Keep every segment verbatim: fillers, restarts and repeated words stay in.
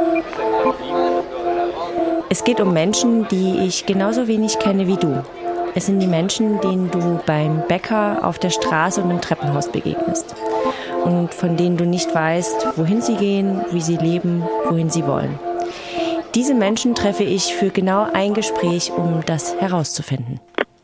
Es geht um Menschen, die ich genauso wenig kenne wie du. Es sind die Menschen, denen du beim Bäcker, auf der Straße und im Treppenhaus begegnest. Und von denen du nicht weißt, wohin sie gehen, wie sie leben, wohin sie wollen. Diese Menschen treffe ich für genau ein Gespräch, um das herauszufinden.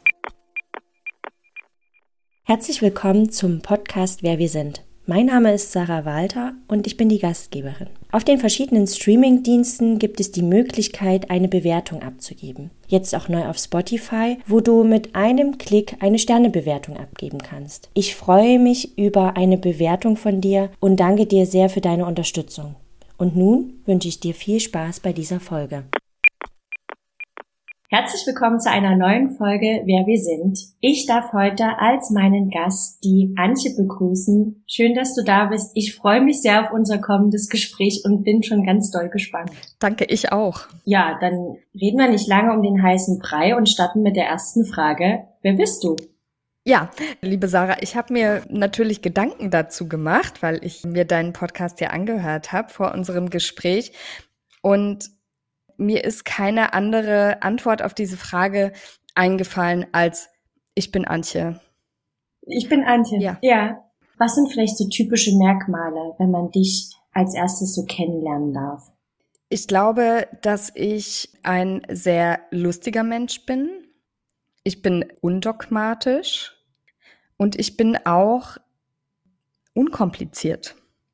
Herzlich willkommen zum Podcast Wer wir sind. Mein Name ist Sarah Walter und ich bin die Gastgeberin. Auf den verschiedenen Streaming-Diensten gibt es die Möglichkeit, eine Bewertung abzugeben. Jetzt auch neu auf Spotify, wo du mit einem Klick eine Sternebewertung abgeben kannst. Ich freue mich über eine Bewertung von dir und danke dir sehr für deine Unterstützung. Und nun wünsche ich dir viel Spaß bei dieser Folge. Herzlich willkommen zu einer neuen Folge Wer wir sind. Ich darf heute als meinen Gast die Antje begrüßen. Schön, dass du da bist. Ich freue mich sehr auf unser kommendes Gespräch und bin schon ganz doll gespannt. Danke, ich auch. Ja, dann reden wir nicht lange um den heißen Brei und starten mit der ersten Frage. Wer bist du? Ja, liebe Sarah, ich habe mir natürlich Gedanken dazu gemacht, weil ich mir deinen Podcast ja angehört habe vor unserem Gespräch. Und mir ist keine andere Antwort auf diese Frage eingefallen als ich bin Antje. Ich bin Antje. Ja. Ja. Was sind vielleicht so typische Merkmale, wenn man dich als erstes so kennenlernen darf? Ich glaube, dass ich ein sehr lustiger Mensch bin. Ich bin undogmatisch und ich bin auch unkompliziert.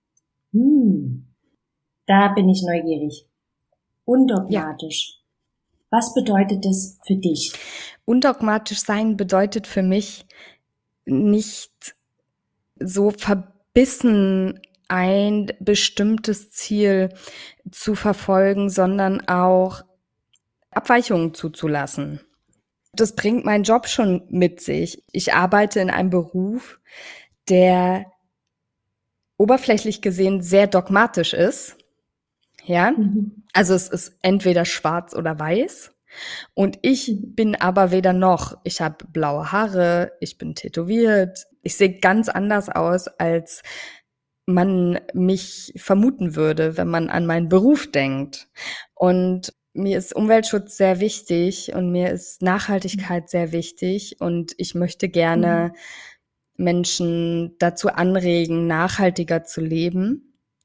Hm. Da bin ich neugierig. Undogmatisch. Ja. Was bedeutet das für dich? Undogmatisch sein bedeutet für mich nicht so verbissen ein bestimmtes Ziel zu verfolgen, sondern auch Abweichungen zuzulassen. Das bringt mein Job schon mit sich. Ich arbeite in einem Beruf, der oberflächlich gesehen sehr dogmatisch ist. Ja, mhm. Also es ist entweder schwarz oder weiß. Und ich bin aber weder noch. Ich habe blaue Haare, ich bin tätowiert. Ich sehe ganz anders aus, als man mich vermuten würde, wenn man an meinen Beruf denkt. Und mir ist Umweltschutz sehr wichtig und mir ist Nachhaltigkeit sehr wichtig. Und ich möchte gerne mhm. Menschen dazu anregen, nachhaltiger zu leben.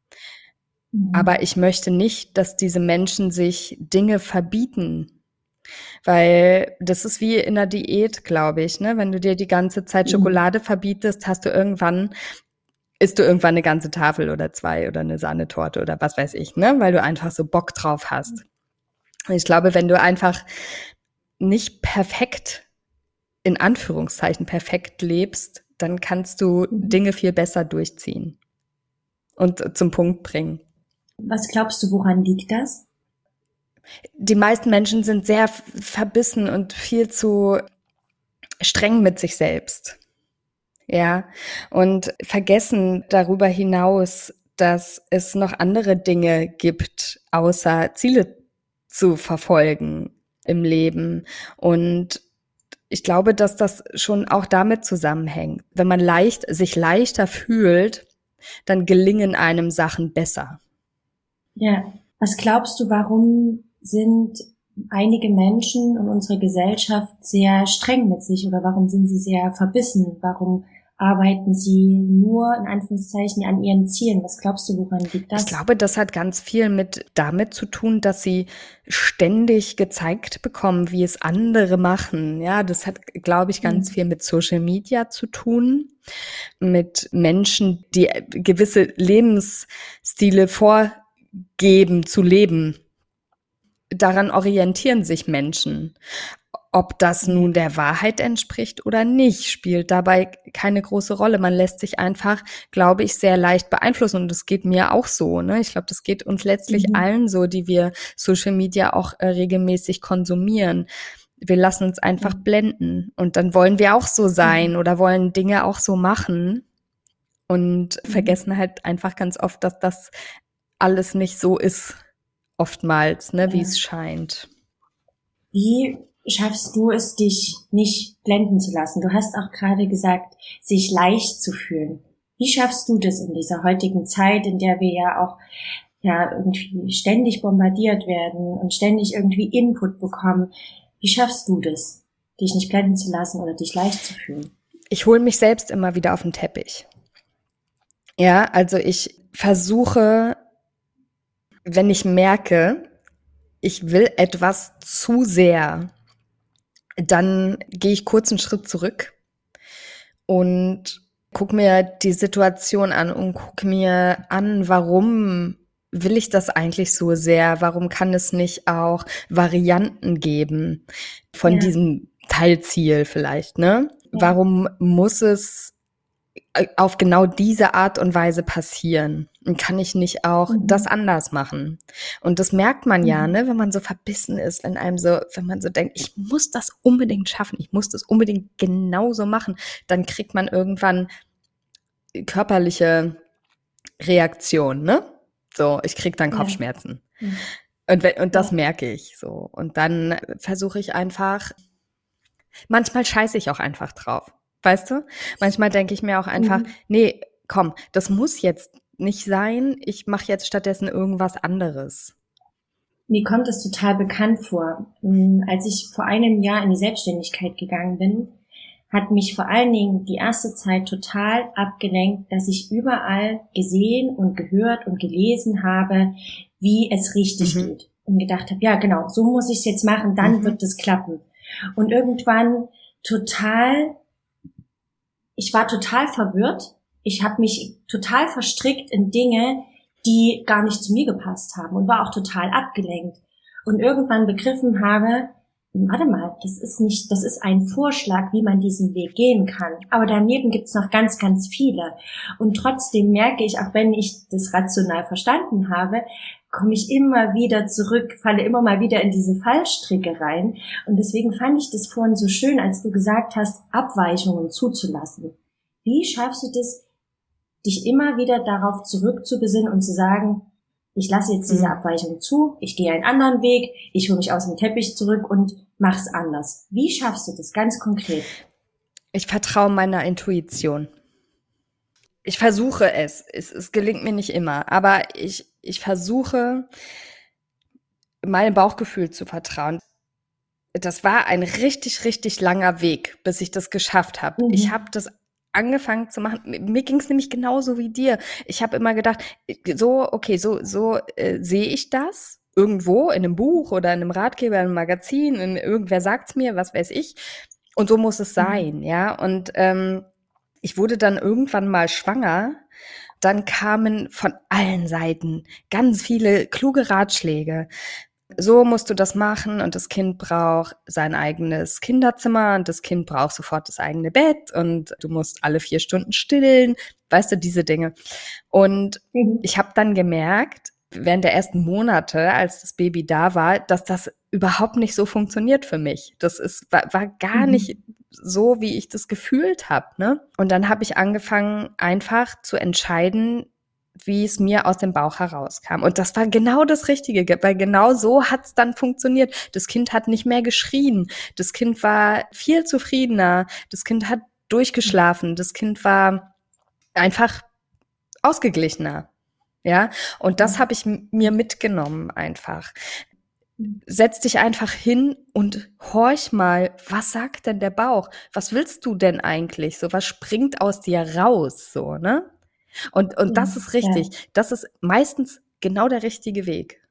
Aber ich möchte nicht, dass diese Menschen sich Dinge verbieten, weil das ist wie in einer Diät, glaube ich, ne? Wenn du dir die ganze Zeit Schokolade mhm. verbietest, hast du irgendwann, isst du irgendwann eine ganze Tafel oder zwei oder eine Sahnetorte oder was weiß ich, ne? Weil du einfach so Bock drauf hast. Und ich glaube, wenn du einfach nicht perfekt, in Anführungszeichen perfekt lebst, dann kannst du mhm. Dinge viel besser durchziehen und zum Punkt bringen. Was glaubst du, woran liegt das? Die meisten Menschen sind sehr verbissen und viel zu streng mit sich selbst. Ja, und vergessen darüber hinaus, dass es noch andere Dinge gibt, außer Ziele zu verfolgen im Leben. Und ich glaube, dass das schon auch damit zusammenhängt. Wenn man leicht, sich leichter fühlt, dann gelingen einem Sachen besser. Ja, was glaubst du, warum sind einige Menschen in unserer Gesellschaft sehr streng mit sich oder warum sind sie sehr verbissen? Warum arbeiten sie nur in Anführungszeichen an ihren Zielen? Was glaubst du, woran liegt das? Ich glaube, das hat ganz viel mit damit zu tun, dass sie ständig gezeigt bekommen, wie es andere machen. Ja, das hat, glaube ich, ganz mhm. viel mit Social Media zu tun, mit Menschen, die gewisse Lebensstile vor geben, zu leben. Daran orientieren sich Menschen. Ob das nun der Wahrheit entspricht oder nicht, spielt dabei keine große Rolle. Man lässt sich einfach, glaube ich, sehr leicht beeinflussen. Und das geht mir auch so. Ne? Ich glaube, das geht uns letztlich mhm. allen so, die wir Social Media auch äh, regelmäßig konsumieren. Wir lassen uns einfach mhm. blenden. Und dann wollen wir auch so sein mhm. oder wollen Dinge auch so machen. Und mhm. vergessen halt einfach ganz oft, dass das alles nicht so ist, oftmals, ne, ja. wie es scheint. Wie schaffst du es, dich nicht blenden zu lassen? Du hast auch gerade gesagt, sich leicht zu fühlen. Wie schaffst du das in dieser heutigen Zeit, in der wir ja auch ja irgendwie ständig bombardiert werden und ständig irgendwie Input bekommen. Wie schaffst du das, dich nicht blenden zu lassen oder dich leicht zu fühlen? Ich hole mich selbst immer wieder auf den Teppich. Ja, also ich versuche, wenn ich merke, ich will etwas zu sehr, dann gehe ich kurz einen Schritt zurück und guck mir die Situation an und guck mir an, warum will ich das eigentlich so sehr? Warum kann es nicht auch Varianten geben von ja. diesem Teilziel vielleicht, ne? Ja. Warum muss es auf genau diese Art und Weise passieren? Und kann ich nicht auch mhm. das anders machen? Und das merkt man mhm. ja, ne, wenn man so verbissen ist, wenn einem so, wenn man so denkt, ich muss das unbedingt schaffen, ich muss das unbedingt genauso machen, dann kriegt man irgendwann körperliche Reaktionen, ne? So, ich krieg dann Kopfschmerzen. Ja. Mhm. Und, wenn, und das ja. merke ich so. Und dann versuche ich einfach, manchmal scheiße ich auch einfach drauf. Weißt du? Manchmal denke ich mir auch einfach, mhm. nee, komm, das muss jetzt nicht sein. Ich mache jetzt stattdessen irgendwas anderes. Mir kommt es total bekannt vor. Als ich vor einem Jahr in die Selbstständigkeit gegangen bin, hat mich vor allen Dingen die erste Zeit total abgelenkt, dass ich überall gesehen und gehört und gelesen habe, wie es richtig mhm. geht. Und gedacht habe, ja genau, so muss ich es jetzt machen, dann mhm. wird es klappen. Und irgendwann total Ich war total verwirrt. Ich habe mich total verstrickt in Dinge, die gar nicht zu mir gepasst haben und war auch total abgelenkt. Und irgendwann begriffen habe, warte mal, das ist nicht, das ist ein Vorschlag, wie man diesen Weg gehen kann. Aber daneben gibt's noch ganz, ganz viele. Und trotzdem merke ich, auch wenn ich das rational verstanden habe, komme ich immer wieder zurück, falle immer mal wieder in diese Fallstricke rein. Und deswegen fand ich das vorhin so schön, als du gesagt hast, Abweichungen zuzulassen. Wie schaffst du das, dich immer wieder darauf zurückzubesinnen und zu sagen, ich lasse jetzt diese Abweichung zu, ich gehe einen anderen Weg, ich hole mich aus dem Teppich zurück und mach's anders. Wie schaffst du das ganz konkret? Ich vertraue meiner Intuition. Ich versuche es. es. Es gelingt mir nicht immer, aber ich, ich versuche, meinem Bauchgefühl zu vertrauen. Das war ein richtig, richtig langer Weg, bis ich das geschafft habe. Mhm. Ich habe das angefangen zu machen. Mir ging es nämlich genauso wie dir. Ich habe immer gedacht, so, okay, so, so äh, sehe ich das irgendwo in einem Buch oder in einem Ratgeber, in einem Magazin, in, irgendwer sagt's mir, was weiß ich. Und so muss es sein, mhm. ja. Und ähm, ich wurde dann irgendwann mal schwanger. Dann kamen von allen Seiten ganz viele kluge Ratschläge. So musst du das machen und das Kind braucht sein eigenes Kinderzimmer und das Kind braucht sofort das eigene Bett und du musst alle vier Stunden stillen, weißt du, diese Dinge. Und mhm. ich habe dann gemerkt, während der ersten Monate, als das Baby da war, dass das überhaupt nicht so funktioniert für mich. Das ist war, war gar mhm. nicht so, wie ich das gefühlt habe, ne? Und dann habe ich angefangen, einfach zu entscheiden, wie es mir aus dem Bauch herauskam. Und das war genau das Richtige, weil genau so hat es dann funktioniert. Das Kind hat nicht mehr geschrien. Das Kind war viel zufriedener. Das Kind hat durchgeschlafen. Das Kind war einfach ausgeglichener. Ja, und das habe ich m- mir mitgenommen einfach. Setz dich einfach hin und horch mal, was sagt denn der Bauch? Was willst du denn eigentlich? So, was springt aus dir raus? So, ne? Und, und das ist richtig. Ja. Das ist meistens genau der richtige Weg.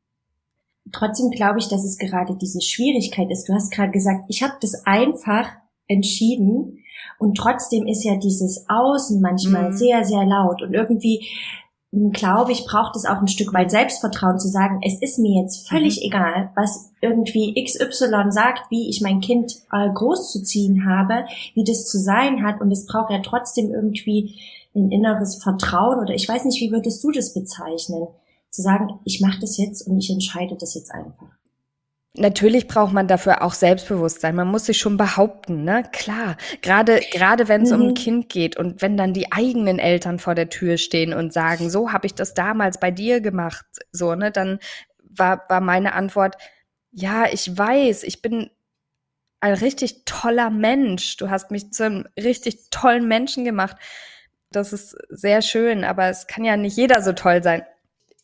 Trotzdem glaube ich, dass es gerade diese Schwierigkeit ist. Du hast gerade gesagt, ich habe das einfach entschieden und trotzdem ist ja dieses Außen manchmal mhm. sehr, sehr laut und irgendwie glaube ich, braucht es auch ein Stück weit Selbstvertrauen zu sagen, es ist mir jetzt völlig mhm. egal, was irgendwie X Y sagt, wie ich mein Kind äh, großzuziehen habe, wie das zu sein hat und es braucht ja trotzdem irgendwie ein inneres Vertrauen oder ich weiß nicht, wie würdest du das bezeichnen? Zu sagen, ich mache das jetzt und ich entscheide das jetzt einfach. Natürlich braucht man dafür auch Selbstbewusstsein. Man muss sich schon behaupten, ne? Klar. Gerade, gerade wenn es mhm. um ein Kind geht und wenn dann die eigenen Eltern vor der Tür stehen und sagen, so habe ich das damals bei dir gemacht, so, ne? Dann war, war meine Antwort, ja, ich weiß, ich bin ein richtig toller Mensch. Du hast mich zu einem richtig tollen Menschen gemacht. Das ist sehr schön, aber es kann ja nicht jeder so toll sein.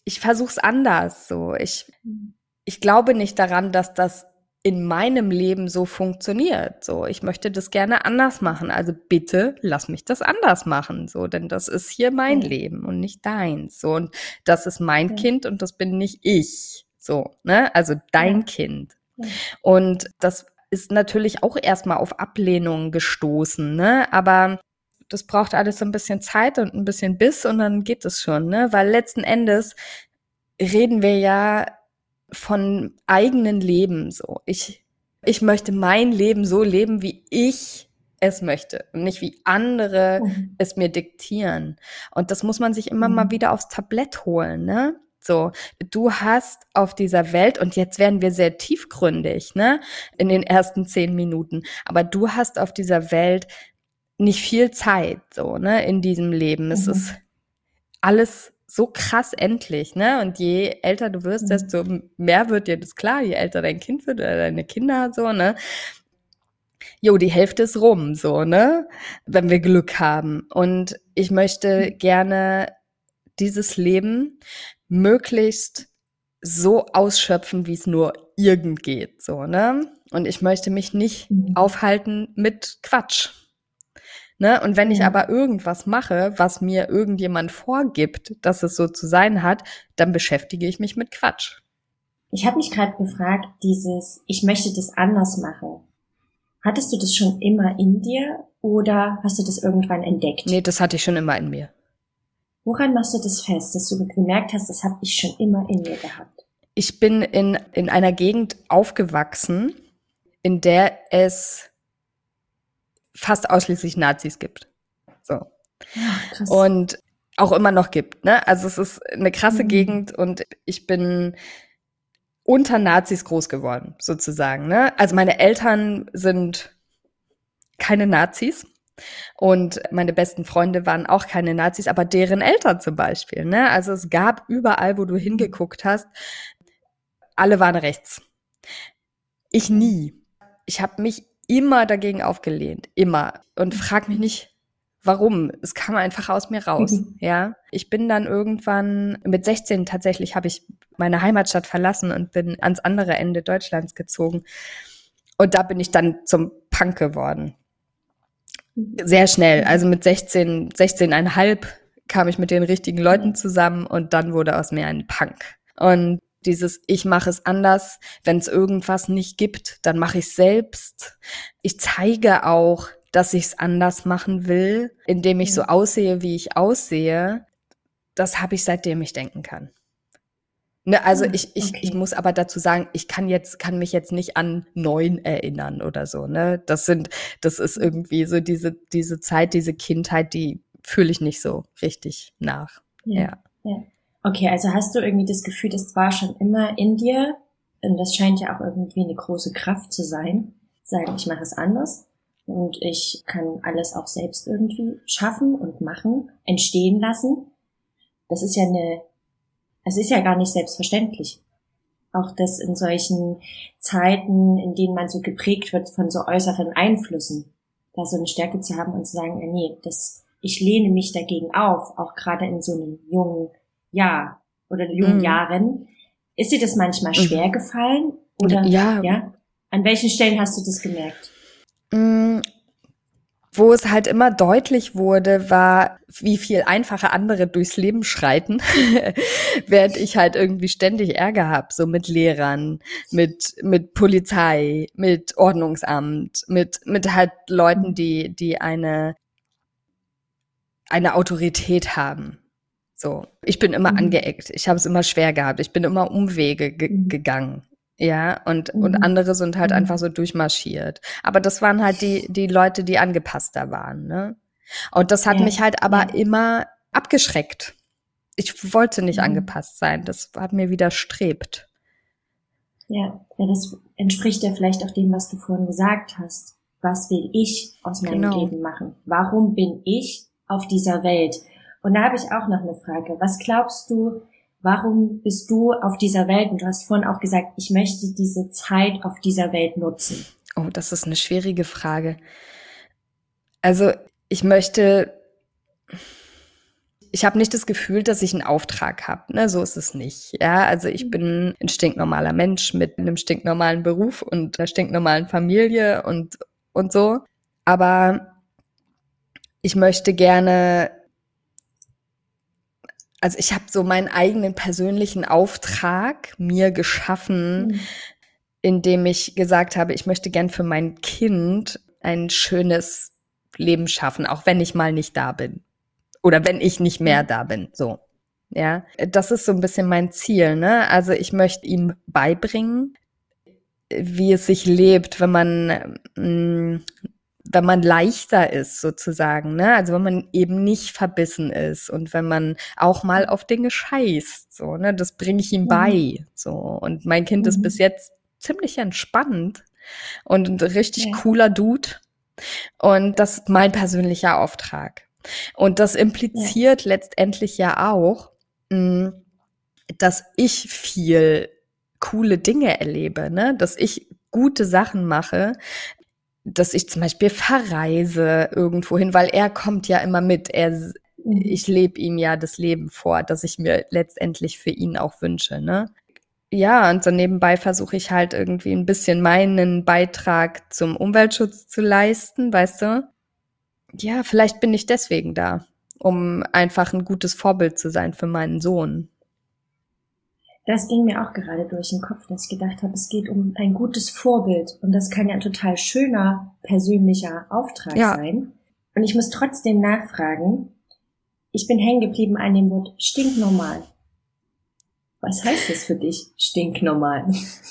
ich versuche es anders. So, ich, ich glaube nicht daran, dass das in meinem Leben so funktioniert. So, ich möchte das gerne anders machen. Also bitte lass mich das anders machen. So, denn das ist hier mein Ja. Leben und nicht deins. So, und das ist mein Ja. Kind und das bin nicht ich. So, ne? Also dein Ja. Kind. Ja. Und das ist natürlich auch erstmal auf Ablehnung gestoßen, ne? Aber das braucht alles so ein bisschen Zeit und ein bisschen Biss und dann geht es schon, ne? Weil letzten Endes reden wir ja von eigenen Leben so. Ich, ich möchte mein Leben so leben, wie ich es möchte und nicht wie andere Mhm. es mir diktieren. Und das muss man sich immer Mhm. mal wieder aufs Tablett holen, ne? So, du hast auf dieser Welt, und jetzt werden wir sehr tiefgründig, ne, in den ersten zehn Minuten, aber du hast auf dieser Welt nicht viel Zeit, so, ne, in diesem Leben. Es Mhm. ist alles so krass endlich, ne? Und je älter du wirst, Mhm. desto mehr wird dir das klar, je älter dein Kind wird oder deine Kinder, so, ne? Jo, die Hälfte ist rum, so, ne? Wenn wir Glück haben. Und ich möchte gerne dieses Leben möglichst so ausschöpfen, wie es nur irgend geht, so, ne? Und ich möchte mich nicht Mhm. aufhalten mit Quatsch. Ne? Und wenn ich Ja. aber irgendwas mache, was mir irgendjemand vorgibt, dass es so zu sein hat, dann beschäftige ich mich mit Quatsch. Ich habe mich gerade gefragt, dieses, ich möchte das anders machen. Hattest du das schon immer in dir oder hast du das irgendwann entdeckt? Nee, das hatte ich schon immer in mir. Woran machst du das fest, dass du gemerkt hast, das habe ich schon immer in mir gehabt? Ich bin in, in einer Gegend aufgewachsen, in der es fast ausschließlich Nazis gibt. So. Ach, krass. Und auch immer noch gibt, ne? Also es ist eine krasse Mhm. Gegend und ich bin unter Nazis groß geworden, sozusagen, ne? Also meine Eltern sind keine Nazis und meine besten Freunde waren auch keine Nazis, aber deren Eltern zum Beispiel, ne? Also es gab überall, wo du hingeguckt hast, alle waren rechts. Ich nie. Ich habe mich immer dagegen aufgelehnt, immer. Und frag mich nicht, warum. Es kam einfach aus mir raus, ja. Ich bin dann irgendwann, mit sechzehn tatsächlich, habe ich meine Heimatstadt verlassen und bin ans andere Ende Deutschlands gezogen. Und da bin ich dann zum Punk geworden. Sehr schnell. Also mit sechzehn, sechzehneinhalb kam ich mit den richtigen Leuten zusammen und dann wurde aus mir ein Punk. Und dieses ich mache es anders, wenn es irgendwas nicht gibt, dann mache ich es selbst. Ich zeige auch, dass ich es anders machen will, indem ich so aussehe, wie ich aussehe. Das habe ich, seitdem ich denken kann. Ne, also ich, ich, Okay. ich muss aber dazu sagen, ich kann jetzt, kann mich jetzt nicht an neun erinnern oder so, ne? Das sind, das ist irgendwie so diese, diese Zeit, diese Kindheit, die fühle ich nicht so richtig nach. Ja. Ja. Ja. Okay, also hast du irgendwie das Gefühl, das war schon immer in dir und das scheint ja auch irgendwie eine große Kraft zu sein, sagen, ich mache es anders und ich kann alles auch selbst irgendwie schaffen und machen, entstehen lassen. Das ist ja eine, es ist ja gar nicht selbstverständlich. Auch das in solchen Zeiten, in denen man so geprägt wird von so äußeren Einflüssen, da so eine Stärke zu haben und zu sagen, äh, nee, das, ich lehne mich dagegen auf, auch gerade in so einem jungen Jahr oder jungen Mhm. Jahren. Ist dir das manchmal schwer Mhm. gefallen? Oder, Ja. ja? An welchen Stellen hast du das gemerkt? Mm, Wo es halt immer deutlich wurde, war, wie viel einfacher andere durchs Leben schreiten, während ich halt irgendwie ständig Ärger habe, so mit Lehrern, mit mit Polizei, mit Ordnungsamt, mit mit halt Leuten, die die eine eine Autorität haben. So, ich bin immer Mhm. angeeckt, ich habe es immer schwer gehabt, ich bin immer Umwege ge- Mhm. gegangen. Ja, und, Mhm. und andere sind halt Mhm. einfach so durchmarschiert. Aber das waren halt die, die Leute, die angepasster waren, ne? Und das hat Ja, mich halt aber ja. immer abgeschreckt. Ich wollte nicht Mhm. angepasst sein. Das hat mir widerstrebt. Ja, ja, das entspricht ja vielleicht auch dem, was du vorhin gesagt hast. Was will ich aus meinem Genau. Leben machen? Warum bin ich auf dieser Welt? Und da habe ich auch noch eine Frage. Was glaubst du, warum bist du auf dieser Welt? Und du hast vorhin auch gesagt, ich möchte diese Zeit auf dieser Welt nutzen. Oh, das ist eine schwierige Frage. Also, ich möchte, ich habe nicht das Gefühl, dass ich einen Auftrag habe. Ne? So ist es nicht. Ja, also ich bin ein stinknormaler Mensch mit einem stinknormalen Beruf und einer stinknormalen Familie und und so. Aber ich möchte gerne, also ich habe so meinen eigenen persönlichen Auftrag mir geschaffen, mhm. indem ich gesagt habe, ich möchte gern für mein Kind ein schönes Leben schaffen, auch wenn ich mal nicht da bin. Oder wenn ich nicht mehr da bin, so. Ja, das ist so ein bisschen mein Ziel, ne? Also ich möchte ihm beibringen, wie es sich lebt, wenn man, mh, wenn man leichter ist, sozusagen, ne? Also wenn man eben nicht verbissen ist und wenn man auch mal auf Dinge scheißt, so, ne? Das bringe ich ihm mhm. bei, so. Und mein Kind mhm. ist bis jetzt ziemlich entspannt und ein richtig ja. cooler Dude. Und das ist mein persönlicher Auftrag. Und das impliziert ja. letztendlich ja auch, mh, dass ich viel coole Dinge erlebe, ne? Dass ich gute Sachen mache, dass ich zum Beispiel verreise irgendwo hin, weil er kommt ja immer mit. Er, mhm. Ich lebe ihm ja das Leben vor, das ich mir letztendlich für ihn auch wünsche, ne? Ja, und so nebenbei versuche ich halt irgendwie ein bisschen meinen Beitrag zum Umweltschutz zu leisten, weißt du? Ja, vielleicht bin ich deswegen da, um einfach ein gutes Vorbild zu sein für meinen Sohn. Das ging mir auch gerade durch den Kopf, dass ich gedacht habe, es geht um ein gutes Vorbild. Und das kann ja ein total schöner, persönlicher Auftrag ja. sein. Und ich muss trotzdem nachfragen, ich bin hängen geblieben an dem Wort stinknormal. Was heißt das für dich, stinknormal?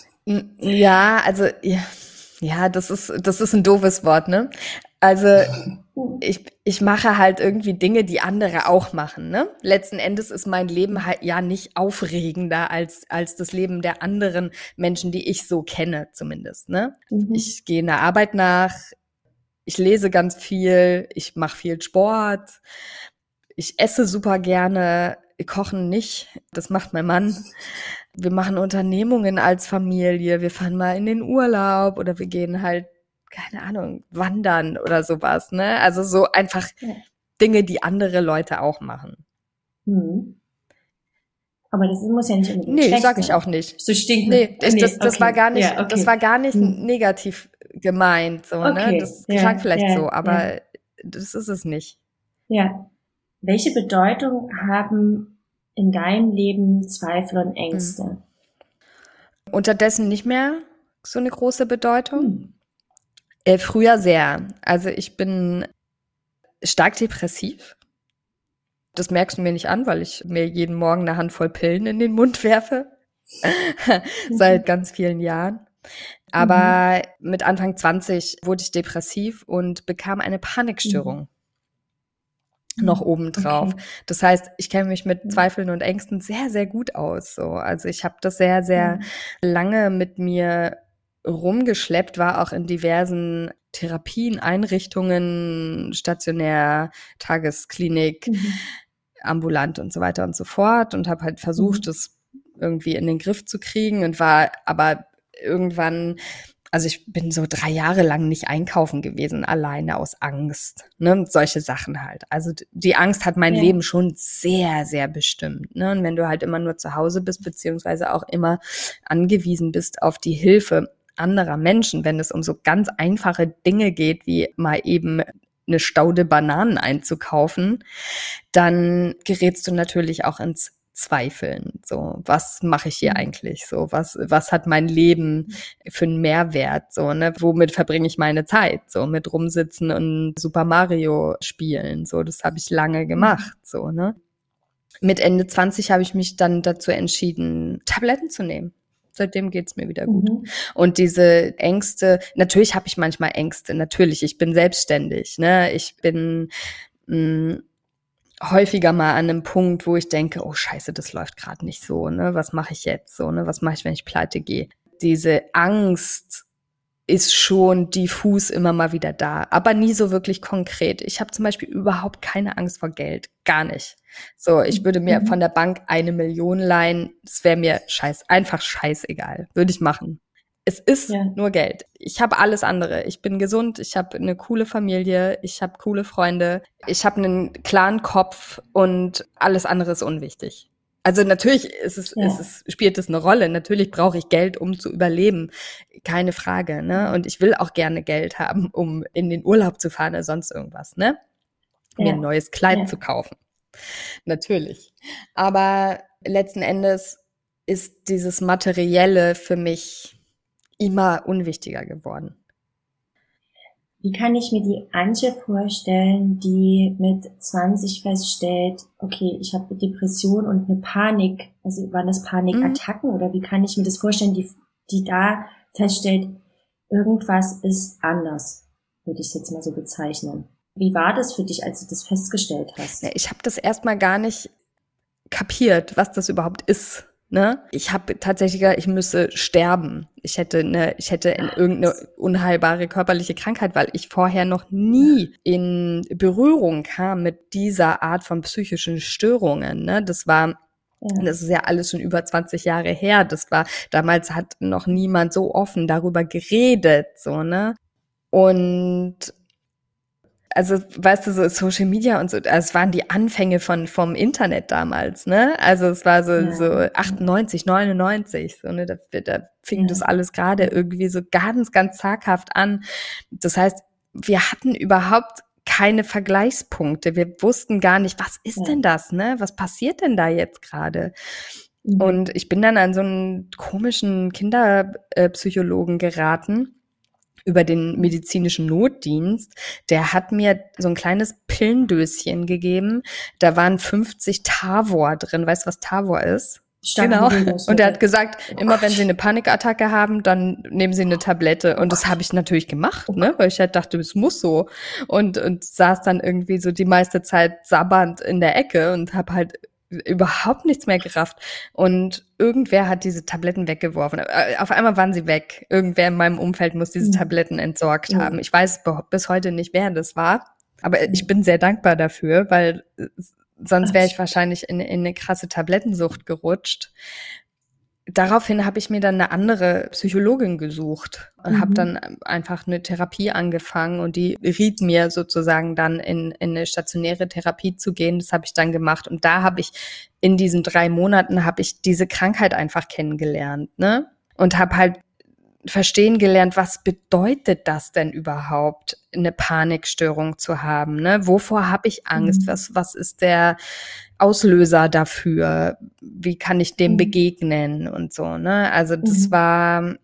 Ja, also, ja, ja, das ist, das ist ein doofes Wort, ne? Also, ich, ich mache halt irgendwie Dinge, die andere auch machen, ne? Letzten Endes ist mein Leben halt ja nicht aufregender als, als das Leben der anderen Menschen, die ich so kenne, zumindest, ne? Mhm. Ich gehe einer Arbeit nach, ich lese ganz viel, ich mache viel Sport, ich esse super gerne, wir kochen nicht, das macht mein Mann. Wir machen Unternehmungen als Familie, wir fahren mal in den Urlaub oder wir gehen halt, keine Ahnung, wandern oder sowas, ne? Also so einfach ja. Dinge, die andere Leute auch machen. Hm. Aber das muss ja nicht unbedingt nee, schlecht sag ich sein. auch nicht. So stinken. Nee, das, nee, das, das okay. war gar nicht, ja, okay. das war gar nicht hm. negativ gemeint, so, okay. ne? Das ja, klang vielleicht ja, so, aber ja. das ist es nicht. Ja. Welche Bedeutung haben in deinem Leben Zweifel und Ängste? Hm. Unterdessen nicht mehr so eine große Bedeutung. Hm. Äh, früher sehr. Also ich bin stark depressiv. Das merkst du mir nicht an, weil ich mir jeden Morgen eine Handvoll Pillen in den Mund werfe. Seit ganz vielen Jahren. Aber mhm. mit Anfang zwanzig wurde ich depressiv und bekam eine Panikstörung. Mhm. Noch obendrauf. Okay. Das heißt, ich kenne mich mit Zweifeln und Ängsten sehr, sehr gut aus. So. Also ich habe das sehr, sehr mhm. lange mit mir rumgeschleppt, war auch in diversen Therapien, Einrichtungen, stationär, Tagesklinik, mhm. ambulant und so weiter und so fort und habe halt versucht, mhm. das irgendwie in den Griff zu kriegen und war aber irgendwann, also ich bin so drei Jahre lang nicht einkaufen gewesen, alleine aus Angst, ne, solche Sachen halt. Also die Angst hat mein ja. Leben schon sehr, sehr bestimmt, ne, und wenn du halt immer nur zu Hause bist, beziehungsweise auch immer angewiesen bist auf die Hilfe anderer Menschen, wenn es um so ganz einfache Dinge geht, wie mal eben eine Staude Bananen einzukaufen, dann gerätst du natürlich auch ins Zweifeln. So, was mache ich hier mhm. eigentlich? So, was, was hat mein Leben für einen Mehrwert? So, ne, womit verbringe ich meine Zeit? So, mit rumsitzen und Super Mario spielen. So, das habe ich lange gemacht. Mhm. So, ne. Mit Ende zwanzig habe ich mich dann dazu entschieden, Tabletten zu nehmen. Seitdem geht's mir wieder gut. Mhm. Und diese Ängste, natürlich habe ich manchmal Ängste, natürlich, ich bin selbstständig, ne? Ich bin mh, häufiger mal an einem Punkt, wo ich denke, oh Scheiße, das läuft gerade nicht so, ne? Was mache ich jetzt so, ne? Was mache ich, wenn ich pleite gehe? Diese Angst ist schon diffus immer mal wieder da, aber nie so wirklich konkret. Ich habe zum Beispiel überhaupt keine Angst vor Geld, gar nicht. So, ich würde mir mhm. von der Bank eine Million leihen, das wäre mir scheiß, einfach scheißegal, würde ich machen. Es ist Ja. nur Geld. Ich habe alles andere. Ich bin gesund, ich habe eine coole Familie, ich habe coole Freunde, ich habe einen klaren Kopf und alles andere ist unwichtig. Also natürlich ist es, Ja. ist es, spielt es eine Rolle. Natürlich brauche ich Geld, um zu überleben. Keine Frage, ne? Und ich will auch gerne Geld haben, um in den Urlaub zu fahren oder sonst irgendwas, ne? Mir Ja. ein neues Kleid Ja. zu kaufen. Natürlich. Aber letzten Endes ist dieses Materielle für mich immer unwichtiger geworden. Wie kann ich mir die Antje vorstellen, die mit zwanzig feststellt, okay, ich habe Depression und eine Panik, also waren das Panikattacken mhm. oder wie kann ich mir das vorstellen, die, die da feststellt, irgendwas ist anders, würde ich es jetzt mal so bezeichnen. Wie war das für dich, als du das festgestellt hast? Ja, ich habe das erstmal gar nicht kapiert, was das überhaupt ist. Ne? Ich habe tatsächlich gedacht, ich müsse sterben. Ich hätte eine, ich hätte in irgendeine unheilbare körperliche Krankheit, weil ich vorher noch nie in Berührung kam mit dieser Art von psychischen Störungen. Ne? Das war, ja. das ist ja alles schon über zwanzig Jahre her. Das war, damals hat noch niemand so offen darüber geredet, so, ne? Und also, weißt du, so Social Media und so, also es waren die Anfänge von vom Internet damals, ne? Also es war so, ja. so achtundneunzig, neunundneunzig, so, ne? Da, da fing ja. das alles gerade irgendwie so ganz, ganz zaghaft an. Das heißt, wir hatten überhaupt keine Vergleichspunkte. Wir wussten gar nicht, was ist ja. denn das, ne? Was passiert denn da jetzt gerade? Mhm. Und ich bin dann an so einen komischen Kinderpsychologen geraten, über den medizinischen Notdienst, der hat mir so ein kleines Pillendöschen gegeben. Da waren fünfzig Tavor drin. Weißt du, was Tavor ist? Genau. Und er hat gesagt, oh immer Gott. Wenn Sie eine Panikattacke haben, dann nehmen Sie eine Tablette. Und oh das habe ich natürlich gemacht, oh ne, weil ich halt dachte, es muss so. Und und saß dann irgendwie so die meiste Zeit sabbernd in der Ecke und habe halt überhaupt nichts mehr gerafft. Und irgendwer hat diese Tabletten weggeworfen. Auf einmal waren sie weg. Irgendwer in meinem Umfeld muss diese Tabletten entsorgt mhm. haben. Ich weiß bis heute nicht, wer das war. Aber ich bin sehr dankbar dafür, weil sonst wäre ich wahrscheinlich in, in eine krasse Tablettensucht gerutscht. Daraufhin habe ich mir dann eine andere Psychologin gesucht und mhm. habe dann einfach eine Therapie angefangen und die riet mir sozusagen dann in, in eine stationäre Therapie zu gehen. Das habe ich dann gemacht und da habe ich in diesen drei Monaten habe ich diese Krankheit einfach kennengelernt, ne? Und habe halt verstehen gelernt, was bedeutet das denn überhaupt, eine Panikstörung zu haben, ne? Wovor habe ich Angst? Mhm. Was, was ist der Auslöser dafür? Wie kann ich dem mhm. begegnen und so, ne? Also das mhm. war,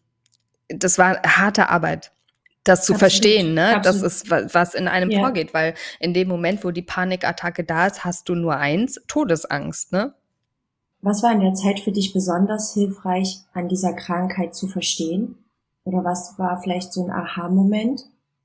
das war harte Arbeit, das zu Absolut. verstehen, ne? Absolut. Das ist, was in einem ja. vorgeht, weil in dem Moment, wo die Panikattacke da ist, hast du nur eins, Todesangst, ne? Was war in der Zeit für dich besonders hilfreich, an dieser Krankheit zu verstehen? Oder was war vielleicht so ein Aha-Moment?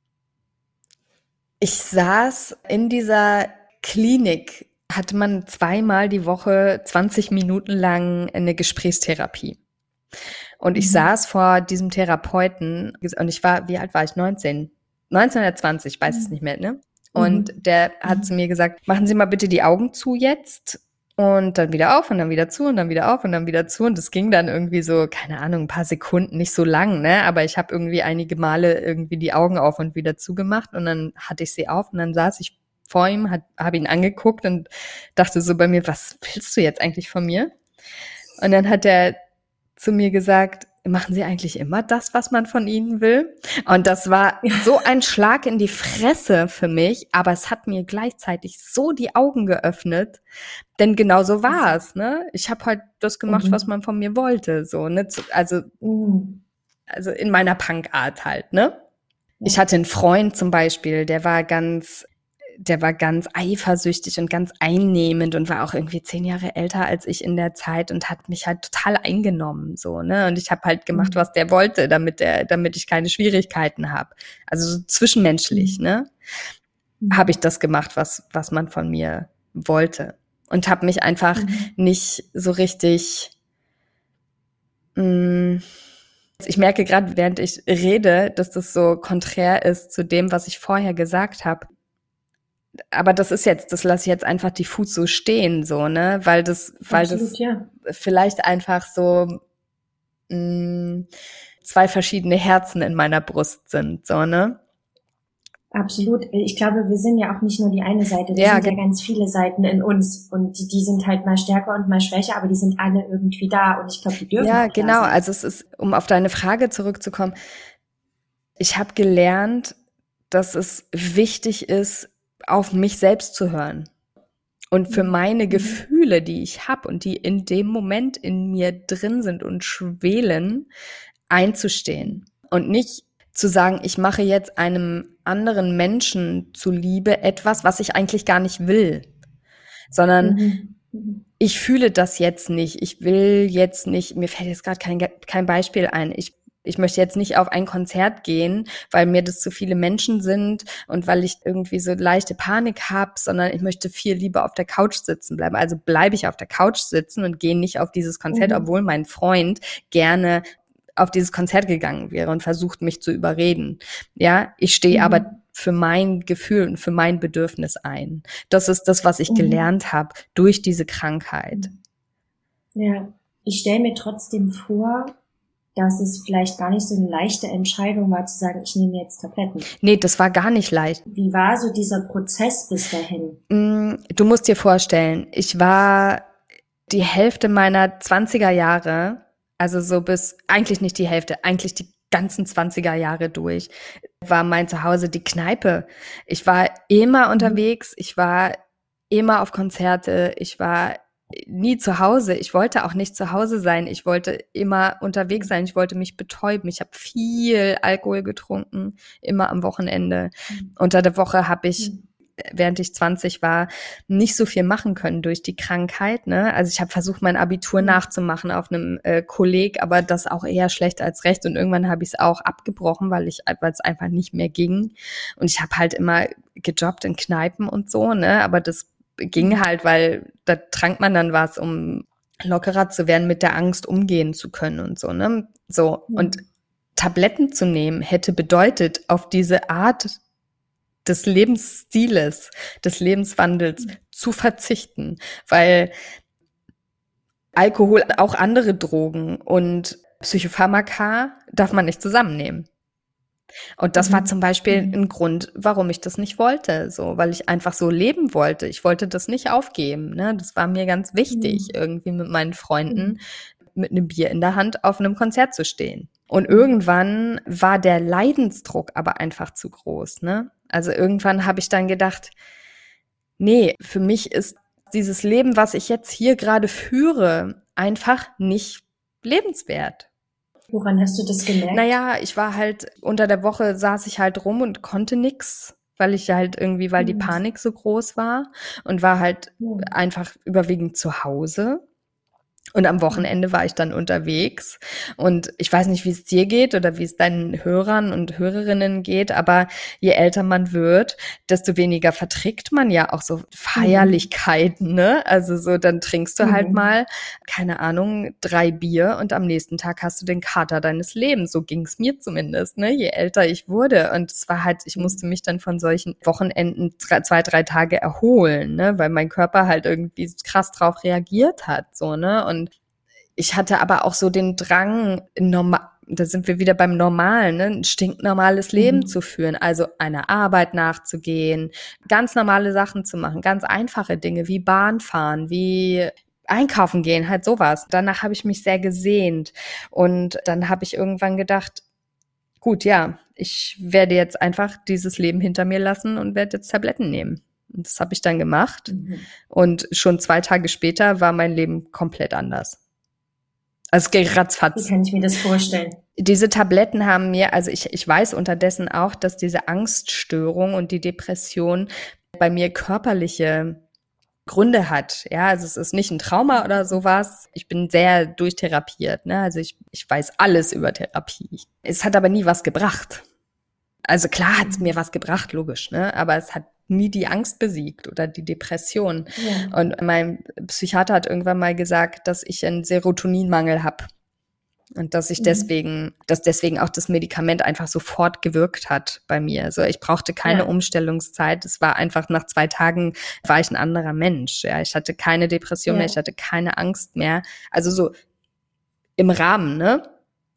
Ich saß in dieser Klinik, hatte man zweimal die Woche zwanzig Minuten lang eine Gesprächstherapie. Und ich mhm. saß vor diesem Therapeuten und ich war, wie alt war ich? neunzehn? neunzehn oder zwanzig, ich weiß mhm. es nicht mehr, ne? Und mhm. der hat mhm. zu mir gesagt, machen Sie mal bitte die Augen zu jetzt. Und dann wieder auf und dann wieder zu und dann wieder auf und dann wieder zu. Und das ging dann irgendwie so, keine Ahnung, ein paar Sekunden, nicht so lang, ne? Aber ich habe irgendwie einige Male irgendwie die Augen auf und wieder zugemacht und dann hatte ich sie auf und dann saß ich vor ihm, habe ihn angeguckt und dachte so bei mir, was willst du jetzt eigentlich von mir? Und dann hat er zu mir gesagt, machen Sie eigentlich immer das, was man von Ihnen will? Und das war so ein Schlag in die Fresse für mich, aber es hat mir gleichzeitig so die Augen geöffnet, denn genau so war es, ne? Ich habe halt das gemacht, mhm. was man von mir wollte, so, ne? Also, mhm. also in meiner Punkart halt, ne? Ja. Ich hatte einen Freund zum Beispiel, der war ganz der war ganz eifersüchtig und ganz einnehmend und war auch irgendwie zehn Jahre älter als ich in der Zeit und hat mich halt total eingenommen, so, ne? Und ich habe halt gemacht, was der wollte, damit der, damit ich keine Schwierigkeiten habe. Also so zwischenmenschlich, mhm. ne? Mhm. Habe ich das gemacht, was, was man von mir wollte. Und habe mich einfach mhm. nicht so richtig, mh, ich merke gerade, während ich rede, dass das so konträr ist zu dem, was ich vorher gesagt habe. Aber das ist jetzt, das lasse ich jetzt einfach diffus so stehen, so, ne, weil das, weil Absolut, das ja. vielleicht einfach so, mh, zwei verschiedene Herzen in meiner Brust sind, so, ne? Absolut. Ich glaube, wir sind ja auch nicht nur die eine Seite, wir Ja, sind ja ge- ganz viele Seiten in uns und die, die sind halt mal stärker und mal schwächer, aber die sind alle irgendwie da und ich glaube, die dürfen Ja, auch da genau. sein. Also es ist, um auf deine Frage zurückzukommen, ich habe gelernt, dass es wichtig ist, auf mich selbst zu hören. Und für meine Mhm. Gefühle, die ich habe und die in dem Moment in mir drin sind und schwelen, einzustehen. Und nicht zu sagen, ich mache jetzt einem anderen Menschen zuliebe etwas, was ich eigentlich gar nicht will, sondern Mhm. Mhm. ich fühle das jetzt nicht. Ich will jetzt nicht, mir fällt jetzt gerade kein, kein Beispiel ein. Ich, ich möchte jetzt nicht auf ein Konzert gehen, weil mir das zu viele Menschen sind und weil ich irgendwie so leichte Panik habe, sondern ich möchte viel lieber auf der Couch sitzen bleiben. Also bleibe ich auf der Couch sitzen und gehe nicht auf dieses Konzert, Mhm. obwohl mein Freund gerne auf dieses Konzert gegangen wäre und versucht, mich zu überreden. Ja, ich stehe Mhm. aber für mein Gefühl und für mein Bedürfnis ein. Das ist das, was ich Mhm. gelernt habe durch diese Krankheit. Ja, ich stelle mir trotzdem vor, dass es vielleicht gar nicht so eine leichte Entscheidung war, zu sagen, ich nehme jetzt Tabletten. Nee, das war gar nicht leicht. Wie war so dieser Prozess bis dahin? Du musst dir vorstellen, ich war die Hälfte meiner zwanziger Jahre, also so bis, eigentlich nicht die Hälfte, eigentlich die ganzen zwanziger Jahre durch, war mein Zuhause die Kneipe. Ich war immer unterwegs, ich war immer auf Konzerte, ich war nie zu Hause. Ich wollte auch nicht zu Hause sein. Ich wollte immer unterwegs sein. Ich wollte mich betäuben. Ich habe viel Alkohol getrunken, immer am Wochenende. Mhm. Unter der Woche habe ich, Mhm. während ich zwanzig war, nicht so viel machen können durch die Krankheit. Ne? Also ich habe versucht, mein Abitur Mhm. nachzumachen auf einem äh, Kolleg, aber das auch eher schlecht als recht. Und irgendwann habe ich es auch abgebrochen, weil ich, weil es einfach nicht mehr ging. Und ich habe halt immer gejobbt in Kneipen und so, ne? Aber das ging halt, weil da trank man dann was, um lockerer zu werden, mit der Angst umgehen zu können und so, ne? So. Mhm. Und Tabletten zu nehmen hätte bedeutet, auf diese Art des Lebensstiles, des Lebenswandels Mhm. zu verzichten, weil Alkohol, auch andere Drogen und Psychopharmaka darf man nicht zusammennehmen. Und das war Mhm. zum Beispiel Mhm. ein Grund, warum ich das nicht wollte, so, weil ich einfach so leben wollte. Ich wollte das nicht aufgeben, ne? Das war mir ganz wichtig, Mhm. irgendwie mit meinen Freunden Mhm. mit einem Bier in der Hand auf einem Konzert zu stehen. Und Mhm. irgendwann war der Leidensdruck aber einfach zu groß, ne? Also irgendwann habe ich dann gedacht, nee, für mich ist dieses Leben, was ich jetzt hier gerade führe, einfach nicht lebenswert. Woran hast du das gemerkt? Naja, ich war halt, unter der Woche saß ich halt rum und konnte nix, weil ich halt irgendwie, weil die Mhm. Panik so groß war und war halt Mhm. einfach überwiegend zu Hause. Und am Wochenende war ich dann unterwegs. Und ich weiß nicht, wie es dir geht oder wie es deinen Hörern und Hörerinnen geht, aber je älter man wird, desto weniger verträgt man ja auch so Feierlichkeiten, ne? Also so, dann trinkst du halt Mhm. mal, keine Ahnung, drei Bier und am nächsten Tag hast du den Kater deines Lebens. So ging's mir zumindest, ne? Je älter ich wurde. Und es war halt, ich musste mich dann von solchen Wochenenden drei, zwei, drei Tage erholen, ne? Weil mein Körper halt irgendwie krass drauf reagiert hat, so, ne? Und ich hatte aber auch so den Drang, normal, da sind wir wieder beim Normalen, ne? Ein stinknormales Leben Mhm. zu führen, also einer Arbeit nachzugehen, ganz normale Sachen zu machen, ganz einfache Dinge wie Bahn fahren, wie einkaufen gehen, halt sowas. Danach habe ich mich sehr gesehnt und dann habe ich irgendwann gedacht, gut, ja, ich werde jetzt einfach dieses Leben hinter mir lassen und werde jetzt Tabletten nehmen. Und das habe ich dann gemacht Mhm. und schon zwei Tage später war mein Leben komplett anders. Also es ging Wie ratzfatz. kann ich mir das vorstellen? Diese Tabletten haben mir, also ich, ich weiß unterdessen auch, dass diese Angststörung und die Depression bei mir körperliche Gründe hat. Ja, also es ist nicht ein Trauma oder sowas. Ich bin sehr durchtherapiert, ne? Also ich, ich weiß alles über Therapie. Es hat aber nie was gebracht. Also klar hat es mir was gebracht, logisch, ne? Aber es hat nie die Angst besiegt oder die Depression. Ja. Und mein Psychiater hat irgendwann mal gesagt, dass ich einen Serotoninmangel habe. Und dass ich Mhm. deswegen, dass deswegen auch das Medikament einfach sofort gewirkt hat bei mir. Also ich brauchte keine Ja. Umstellungszeit. Es war einfach nach zwei Tagen war ich ein anderer Mensch. Ja, ich hatte keine Depression Ja. mehr, ich hatte keine Angst mehr. Also so im Rahmen, ne?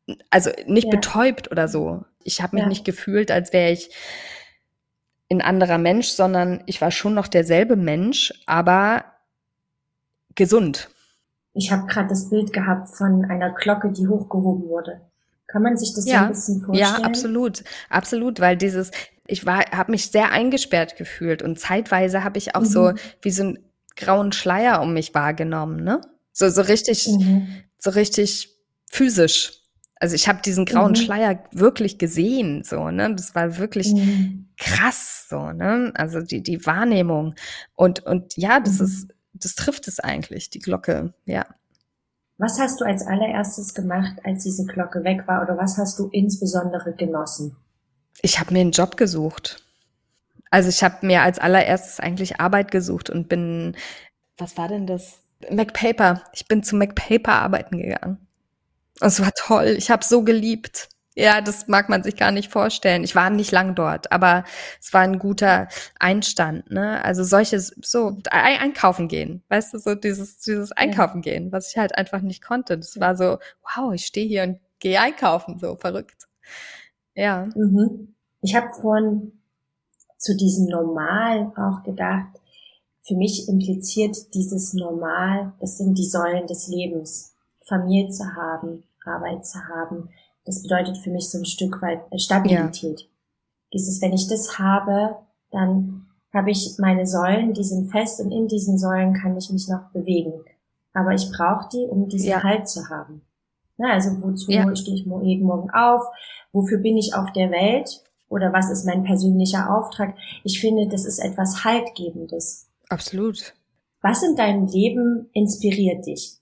Also nicht Ja, betäubt oder so. Ich habe mich ja. nicht gefühlt, als wäre ich ein anderer Mensch, sondern ich war schon noch derselbe Mensch, aber gesund. Ich habe gerade das Bild gehabt von einer Glocke, die hochgehoben wurde. Kann man sich das so ein Ja, bisschen ja, vorstellen? absolut, absolut, weil dieses, ich war, habe mich sehr eingesperrt gefühlt und zeitweise habe ich auch so Mhm. wie so einen grauen Schleier um mich wahrgenommen, ne? So, so richtig, Mhm. so richtig physisch. Also ich habe diesen grauen Mhm. Schleier wirklich gesehen, so, ne? Das war wirklich Mhm. krass, so, ne? Also die, die Wahrnehmung. Und, und ja, das ist, Mhm. das trifft es eigentlich, die Glocke, ja. Was hast du als allererstes gemacht, als diese Glocke weg war, oder was hast du insbesondere genossen? Ich habe mir einen Job gesucht. Also ich habe mir als allererstes eigentlich Arbeit gesucht und bin, was war denn das? MacPaper. Ich bin zu MacPaper arbeiten gegangen. Und es war toll. Ich habe so geliebt. Ja, das mag man sich gar nicht vorstellen. Ich war nicht lang dort, aber es war ein guter Einstand, ne? Also solches, so ein- einkaufen gehen, weißt du, so dieses, dieses Ja, Einkaufen gehen, was ich halt einfach nicht konnte. Das ja. war so, wow, ich stehe hier und gehe einkaufen, so verrückt. Ja, Mhm. Ich habe vorhin zu diesem Normal auch gedacht. Für mich impliziert dieses Normal, das sind die Säulen des Lebens. Familie zu haben, Arbeit zu haben. Das bedeutet für mich so ein Stück weit ja, Stabilität. Dieses, wenn ich das habe, dann habe ich meine Säulen, die sind fest, und in diesen Säulen kann ich mich noch bewegen. Aber ich brauche die, um diesen ja, Halt zu haben. Na, also ja, wozu stehe ich jeden Morgen auf? Wofür bin ich auf der Welt? Oder was ist mein persönlicher Auftrag? Ich finde, das ist etwas Haltgebendes. absolut. Was in deinem Leben inspiriert dich?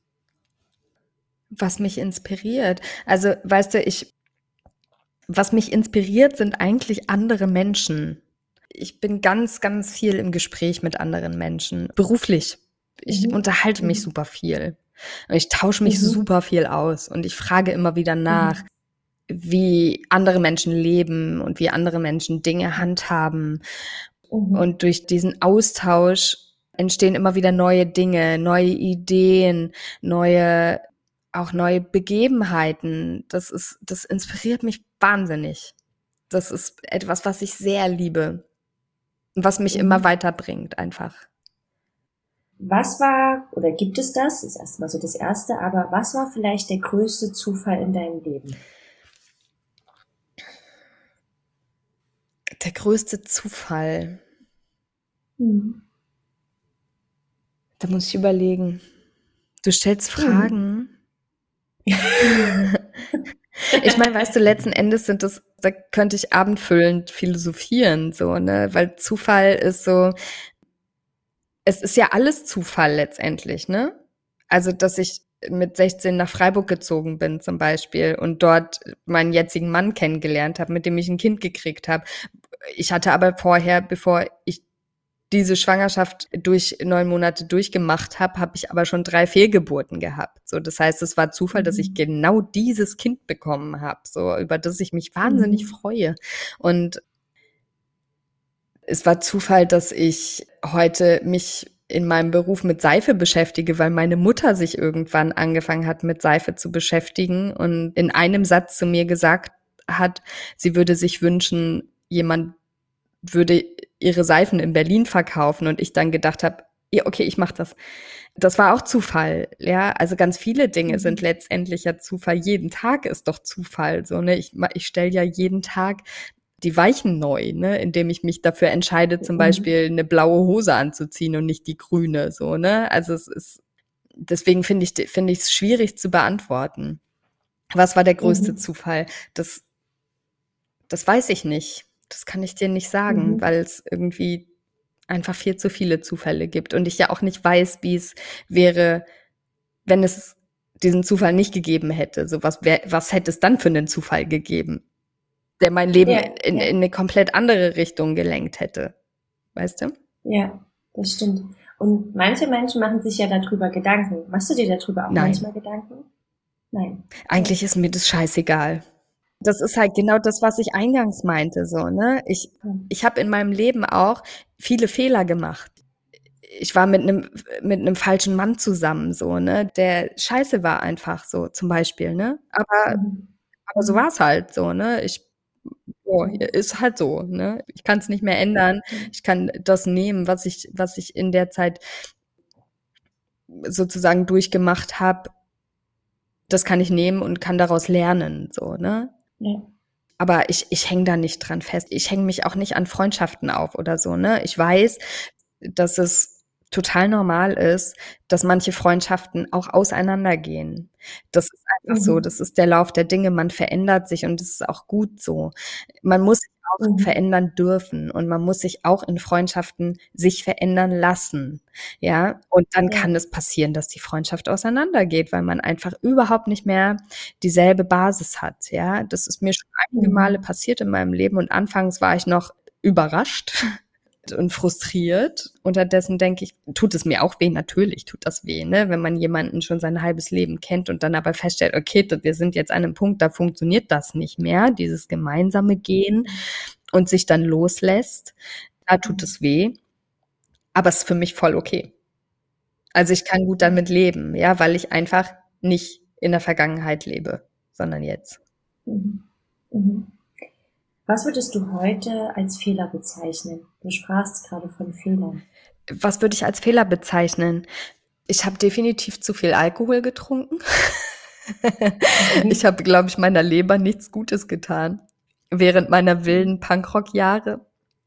Was mich inspiriert. Also, weißt du, ich, was mich inspiriert, sind eigentlich andere Menschen. Ich bin ganz, ganz viel im Gespräch mit anderen Menschen, beruflich. Ich Mhm. unterhalte mich Mhm. super viel. Und ich tausche mich Mhm. super viel aus und ich frage immer wieder nach, Mhm. wie andere Menschen leben und wie andere Menschen Dinge handhaben. Mhm. Und durch diesen Austausch entstehen immer wieder neue Dinge, neue Ideen, neue, auch neue Begebenheiten. Das ist, das inspiriert mich wahnsinnig. Das ist etwas, was ich sehr liebe und was mich immer Mhm. weiterbringt, einfach. Was war, oder gibt es das? Das ist erstmal so das Erste, aber was war vielleicht der größte Zufall in deinem Leben? Der größte Zufall. Mhm. Da muss ich überlegen. Du stellst Mhm. Fragen. Ich meine, weißt du, letzten Endes sind das, da könnte ich abendfüllend philosophieren, so, ne? Weil Zufall ist so, es ist ja alles Zufall letztendlich, ne? Also, dass ich mit sechzehn nach Freiburg gezogen bin zum Beispiel und dort meinen jetzigen Mann kennengelernt habe, mit dem ich ein Kind gekriegt habe. Ich hatte aber vorher, bevor ich diese Schwangerschaft durch neun Monate durchgemacht habe, habe ich aber schon drei Fehlgeburten gehabt. So, das heißt, es war Zufall, dass ich Mhm. genau dieses Kind bekommen habe, so über das ich mich wahnsinnig Mhm. freue. Und es war Zufall, dass ich heute mich in meinem Beruf mit Seife beschäftige, weil meine Mutter sich irgendwann angefangen hat, mit Seife zu beschäftigen und in einem Satz zu mir gesagt hat, sie würde sich wünschen, jemand würde ihre Seifen in Berlin verkaufen und ich dann gedacht habe, ja, okay, ich mache das. Das war auch Zufall, ja. Also ganz viele Dinge sind Mhm. letztendlich ja Zufall. Jeden Tag ist doch Zufall, so, ne? Ich, ich stelle ja jeden Tag die Weichen neu, ne, indem ich mich dafür entscheide, zum Mhm. Beispiel eine blaue Hose anzuziehen und nicht die grüne, so, ne? Also es ist, deswegen finde ich, finde ich es schwierig zu beantworten. Was war der größte Mhm. Zufall? Das, das weiß ich nicht. Das kann ich dir nicht sagen, Mhm. weil es irgendwie einfach viel zu viele Zufälle gibt und ich ja auch nicht weiß, wie es wäre, wenn es diesen Zufall nicht gegeben hätte. So was, wär, was hätte es dann für einen Zufall gegeben, der mein Leben Ja, in, ja, in eine komplett andere Richtung gelenkt hätte. Weißt du? ja, das stimmt. Und manche Menschen machen sich ja darüber Gedanken. Machst du dir darüber auch Nein. manchmal Gedanken? Nein. Ja. Eigentlich ist mir das scheißegal. Das ist halt genau das, was ich eingangs meinte, so, ne? Ich, Mhm. ich habe in meinem Leben auch viele Fehler gemacht. Ich war mit einem mit einem falschen Mann zusammen, so, ne? Der scheiße war einfach so, zum Beispiel, ne? Aber Mhm. Aber so war es halt so, ne? Ich oh, ist halt so, ne? Ich kann es nicht mehr ändern. Ich kann das nehmen, was ich, was ich in der Zeit sozusagen durchgemacht habe. Das kann ich nehmen und kann daraus lernen, so, ne? Ja. Aber ich, ich hänge da nicht dran fest. Ich hänge mich auch nicht an Freundschaften auf oder so, ne? Ich weiß, dass es total normal ist, dass manche Freundschaften auch auseinandergehen. Das ist einfach Mhm. so. Das ist der Lauf der Dinge. Man verändert sich und das ist auch gut so. Man muss sich auch Mhm. verändern dürfen und man muss sich auch in Freundschaften sich verändern lassen. Ja, und dann Ja. kann es passieren, dass die Freundschaft auseinandergeht, weil man einfach überhaupt nicht mehr dieselbe Basis hat. Ja, das ist mir schon einige Mhm. Male passiert in meinem Leben und anfangs war ich noch überrascht und frustriert. Unterdessen denke ich, tut es mir auch weh, natürlich tut das weh, ne? Wenn man jemanden schon sein halbes Leben kennt und dann aber feststellt, okay, wir sind jetzt an einem Punkt, da funktioniert das nicht mehr, dieses gemeinsame Gehen und sich dann loslässt, da tut es weh. Aber es ist für mich voll okay. Also ich kann gut damit leben, ja, weil ich einfach nicht in der Vergangenheit lebe, sondern jetzt. Mhm. Mhm. Was würdest du heute als Fehler bezeichnen? Du sprachst gerade von Fehlern. Was würde ich als Fehler bezeichnen? Ich habe definitiv zu viel Alkohol getrunken. Ich habe, glaube ich, meiner Leber nichts Gutes getan während meiner wilden Punkrock-Jahre.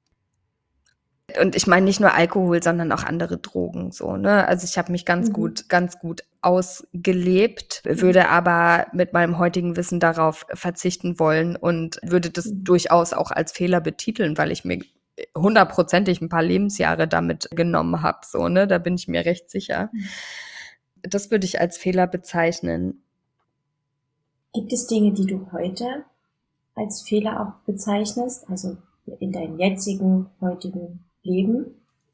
Und ich meine nicht nur Alkohol, sondern auch andere Drogen, so, ne? Also ich habe mich ganz Mhm. gut, ganz gut ausgelebt, würde aber mit meinem heutigen Wissen darauf verzichten wollen und würde das Mhm. durchaus auch als Fehler betiteln, weil ich mir hundertprozentig ein paar Lebensjahre damit genommen habe, so, ne? Da bin ich mir recht sicher. Das würde ich als Fehler bezeichnen. Gibt es Dinge, die du heute als Fehler auch bezeichnest, also in deinem jetzigen, heutigen Leben?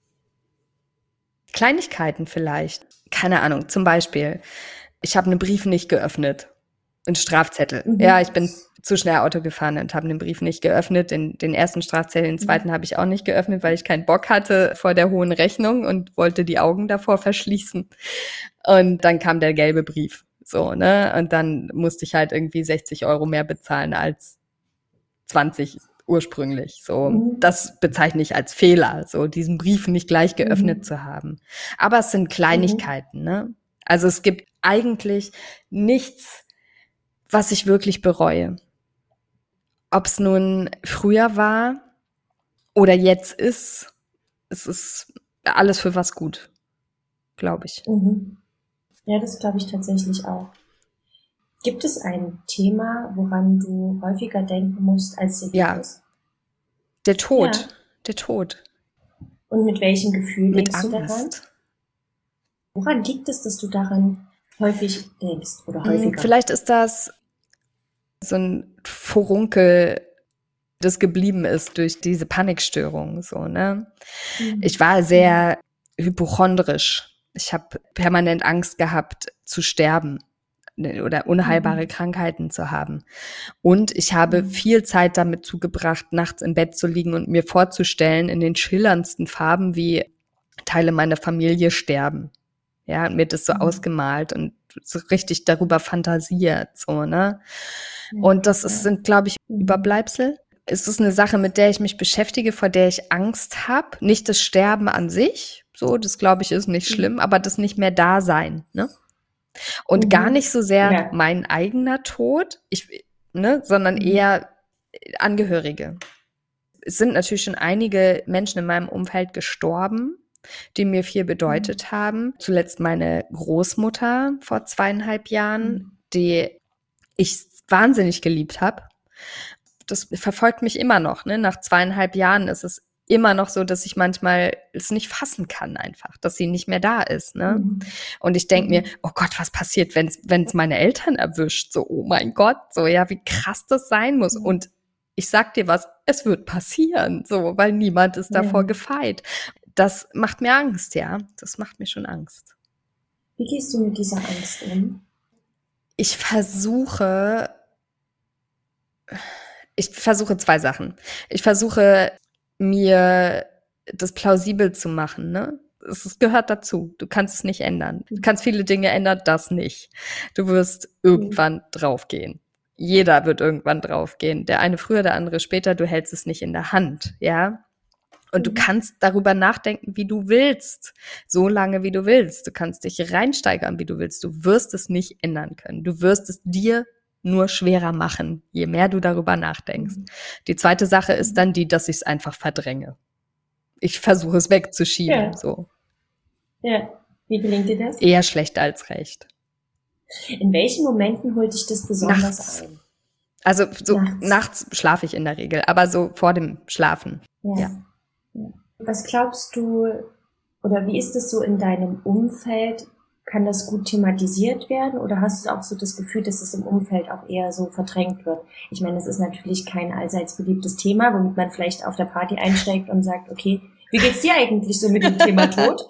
Kleinigkeiten vielleicht. Keine Ahnung, zum Beispiel, ich habe einen Brief nicht geöffnet. Ein Strafzettel. Mhm. Ja, ich bin zu schnell Auto gefahren und habe den Brief nicht geöffnet. Den, den ersten Strafzettel, den zweiten Mhm. habe ich auch nicht geöffnet, weil ich keinen Bock hatte vor der hohen Rechnung und wollte die Augen davor verschließen. Und dann kam der gelbe Brief. So, ne? Und dann musste ich halt irgendwie sechzig Euro mehr bezahlen als zwanzig ursprünglich. So, Mhm. das bezeichne ich als Fehler, so diesen Brief nicht gleich geöffnet Mhm. zu haben. Aber es sind Kleinigkeiten, ne? Also es gibt eigentlich nichts, was ich wirklich bereue. Ob es nun früher war oder jetzt ist, es ist alles für was gut, glaube ich. Mhm. Ja, das glaube ich tatsächlich auch. Gibt es ein Thema, woran du häufiger denken musst als den Ja, Todes? der Tod, Ja. der Tod. Und mit welchem Gefühl Mit denkst du daran? Angst. Woran liegt es, dass du daran häufig denkst oder Hm, häufiger? Vielleicht ist das so ein Furunkel, das geblieben ist durch diese Panikstörung, so, ne? Mhm. Ich war sehr hypochondrisch. Ich habe permanent Angst gehabt zu sterben oder unheilbare Mhm. Krankheiten zu haben. Und ich habe Mhm. viel Zeit damit zugebracht, nachts im Bett zu liegen und mir vorzustellen, in den schillerndsten Farben, wie Teile meiner Familie sterben. Ja, und mir das so Mhm. ausgemalt und so richtig darüber fantasiert, so, ne? Ja, Und das ist, ja. sind, glaube ich, Mhm. Überbleibsel. Es ist eine Sache, mit der ich mich beschäftige, vor der ich Angst habe. Nicht das Sterben an sich, so, das glaube ich ist nicht Mhm. schlimm, aber das nicht mehr da sein, ne? Und Mhm. gar nicht so sehr Ja. mein eigener Tod, ich, ne, sondern Mhm. eher Angehörige. Es sind natürlich schon einige Menschen in meinem Umfeld gestorben, die mir viel bedeutet Mhm. haben. Zuletzt meine Großmutter vor zweieinhalb Jahren, Mhm. die ich wahnsinnig geliebt habe. Das verfolgt mich immer noch. Ne? Nach zweieinhalb Jahren ist es immer noch so, dass ich manchmal es nicht fassen kann einfach, dass sie nicht mehr da ist. Ne? Mhm. Und ich denke mir, Mhm. oh Gott, was passiert, wenn es meine Eltern erwischt? So, oh mein Gott, so, ja, wie krass das sein muss. Ja. Und ich sag dir was, es wird passieren, so, weil niemand ist davor Ja. gefeit. Das macht mir Angst, ja. Das macht mir schon Angst. Wie gehst du mit dieser Angst um? Ich versuche, ich versuche zwei Sachen. Ich versuche, mir das plausibel zu machen, ne? Es es gehört dazu. Du kannst es nicht ändern. Du kannst viele Dinge ändern, das nicht. Du wirst irgendwann draufgehen. Jeder wird irgendwann draufgehen. Der eine früher, der andere später. Du hältst es nicht in der Hand, ja. Und du kannst darüber nachdenken, wie du willst. So lange, wie du willst. Du kannst dich reinsteigern, wie du willst. Du wirst es nicht ändern können. Du wirst es dir nur schwerer machen, je mehr du darüber nachdenkst. Mhm. Die zweite Sache ist dann die, dass ich es einfach verdränge. Ich versuche es wegzuschieben, ja. so. Ja, wie gelingt dir das? Eher schlecht als recht. In welchen Momenten holt dich das besonders nachts. ein? Also so nachts, nachts schlafe ich in der Regel, aber so vor dem Schlafen. Ja. ja. ja. Was glaubst du, oder wie ist es so in deinem Umfeld? Kann das gut thematisiert werden oder hast du auch so das Gefühl, dass es im Umfeld auch eher so verdrängt wird? Ich meine, das ist natürlich kein allseits beliebtes Thema, womit man vielleicht auf der Party einsteigt und sagt, okay, wie geht's dir eigentlich so mit dem Thema Tod?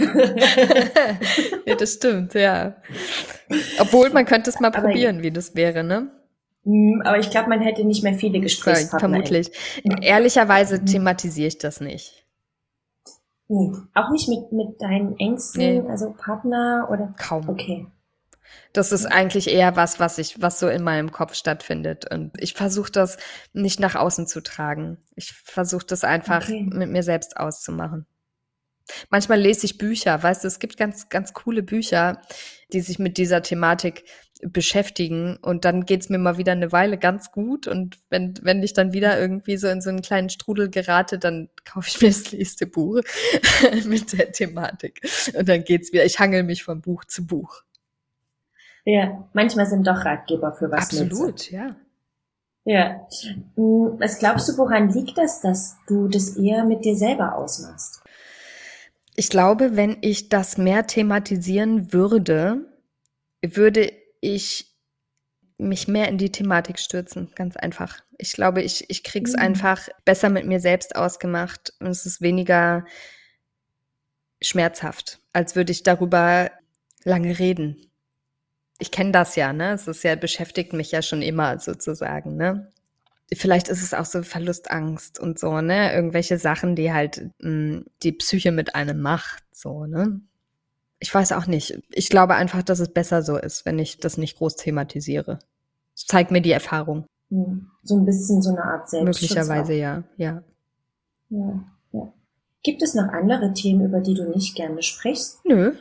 Ja, das stimmt, ja. Obwohl, man könnte es mal aber probieren, wie das wäre, ne? Aber ich glaube, man hätte nicht mehr viele Gesprächspartner. Vermutlich. Ehrlicherweise thematisiere ich das nicht. Nee, auch nicht mit, mit deinen Ängsten, nee. Also Partner oder? Kaum. Okay. Das ist eigentlich eher was, was ich, was so in meinem Kopf stattfindet. Und ich versuche das nicht nach außen zu tragen. Ich versuche das einfach okay. mit mir selbst auszumachen. Manchmal lese ich Bücher, weißt du, es gibt ganz, ganz coole Bücher, die sich mit dieser Thematik beschäftigen und dann geht's mir mal wieder eine Weile ganz gut und wenn wenn ich dann wieder irgendwie so in so einen kleinen Strudel gerate, dann kaufe ich mir das nächste Buch mit der Thematik und dann geht's wieder, ich hangel mich von Buch zu Buch. Ja, manchmal sind doch Ratgeber für was Absolut, Nütze. ja. Ja. Was glaubst du, woran liegt das, dass du das eher mit dir selber ausmachst? Ich glaube, wenn ich das mehr thematisieren würde, würde ich mich mehr in die Thematik stürzen, ganz einfach. Ich glaube, ich, ich krieg's mhm. einfach besser mit mir selbst ausgemacht und es ist weniger schmerzhaft, als würde ich darüber lange reden. Ich kenne das ja, ne? Es ist ja, beschäftigt mich ja schon immer sozusagen, ne? Vielleicht ist es auch so Verlustangst und so, ne? Irgendwelche Sachen, die halt mh, die Psyche mit einem macht, so, ne? Ich weiß auch nicht. Ich glaube einfach, dass es besser so ist, wenn ich das nicht groß thematisiere. Das zeigt mir die Erfahrung. So ein bisschen so eine Art Selbstschutz. Möglicherweise, ja, ja. Ja, ja. Gibt es noch andere Themen, über die du nicht gerne sprichst? Nö.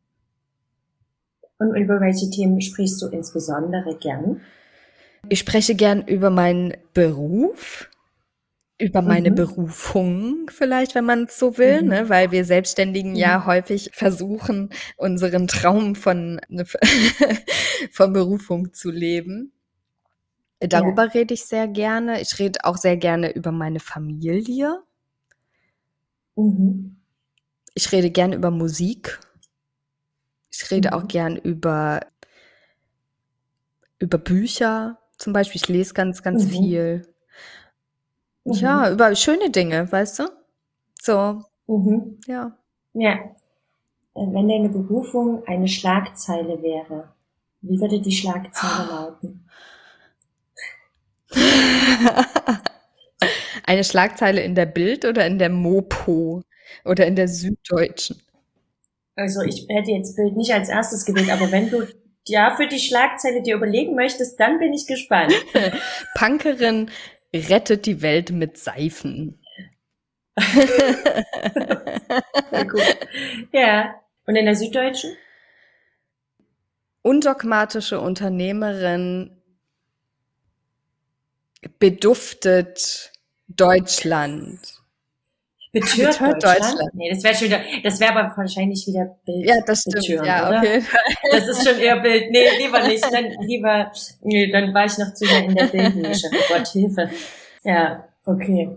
Und über welche Themen sprichst du insbesondere gern? Ich spreche gern über meinen Beruf, über meine mhm. Berufung vielleicht, wenn man es so will, mhm. ne? Weil wir Selbstständigen mhm. ja häufig versuchen, unseren Traum von, ne, von Berufung zu leben. Darüber ja. rede ich sehr gerne. Ich rede auch sehr gerne über meine Familie. Mhm. Ich rede gern über Musik. Ich rede mhm. auch gern über, über Bücher. Zum Beispiel, ich lese ganz, ganz mhm. viel. Mhm. Ja, über schöne Dinge, weißt du? So, mhm. ja. Ja. Wenn deine Berufung eine Schlagzeile wäre, wie würde die Schlagzeile lauten? Eine Schlagzeile in der Bild oder in der Mopo oder in der Süddeutschen? Also ich hätte jetzt Bild nicht als erstes gewählt, aber wenn du ja für die Schlagzeile dir überlegen möchtest, dann bin ich gespannt. Punkerin rettet die Welt mit Seifen. Sehr gut. Ja. Und in der Süddeutschen? Undogmatische Unternehmerin beduftet Deutschland. Betört, Betört Deutschland? Deutschland? Nee, das wäre schon wieder, das wäre aber wahrscheinlich wieder Bild. Ja, das stimmt, betören, ja, oder? Okay. Das ist schon eher Bild. Nee, lieber nicht. Dann lieber, nee, dann war ich noch zu sehr in der Bildnische. Oh Gott, Hilfe. Ja, okay.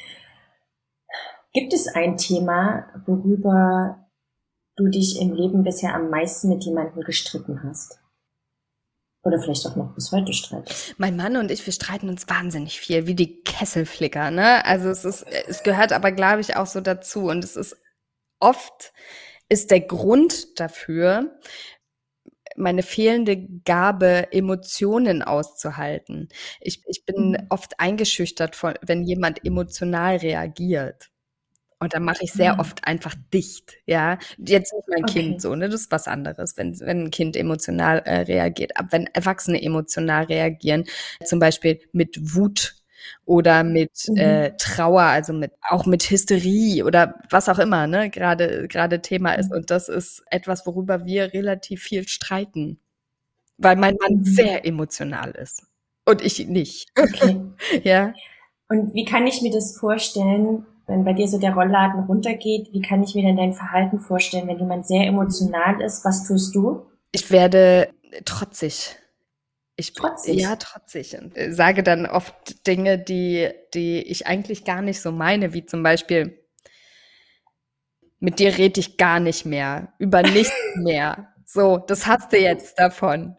Gibt es ein Thema, worüber du dich im Leben bisher am meisten mit jemandem gestritten hast? Oder vielleicht auch noch bis heute streitest? Mein Mann und ich, wir streiten uns wahnsinnig viel, wie die Kesselflicker, ne? Also es ist, es gehört aber, glaube ich, auch so dazu. Und es ist oft, ist der Grund dafür, meine fehlende Gabe, Emotionen auszuhalten. Ich, ich bin mhm. oft eingeschüchtert, von, wenn jemand emotional reagiert. Und dann mache ich sehr Mhm. oft einfach dicht, ja. Jetzt nicht mein Okay. Kind so, ne, das ist was anderes, wenn wenn ein Kind emotional, äh, reagiert. Aber wenn Erwachsene emotional reagieren, zum Beispiel mit Wut oder mit, äh, Mhm. Trauer, also mit auch mit Hysterie oder was auch immer, ne, grade grade Thema ist. Mhm. Und das ist etwas, worüber wir relativ viel streiten, weil mein Mann Mhm. sehr emotional ist und ich nicht. Okay. Ja. Und wie kann ich mir das vorstellen, wenn bei dir so der Rollladen runtergeht? Wie kann ich mir denn dein Verhalten vorstellen, wenn jemand sehr emotional ist? Was tust du? Ich werde trotzig. Ich b ja, Trotzig. trotzig und, äh, sage dann oft Dinge, die die ich eigentlich gar nicht so meine, wie zum Beispiel: „Mit dir rede ich gar nicht mehr, über nichts mehr. So, das hast du jetzt davon.“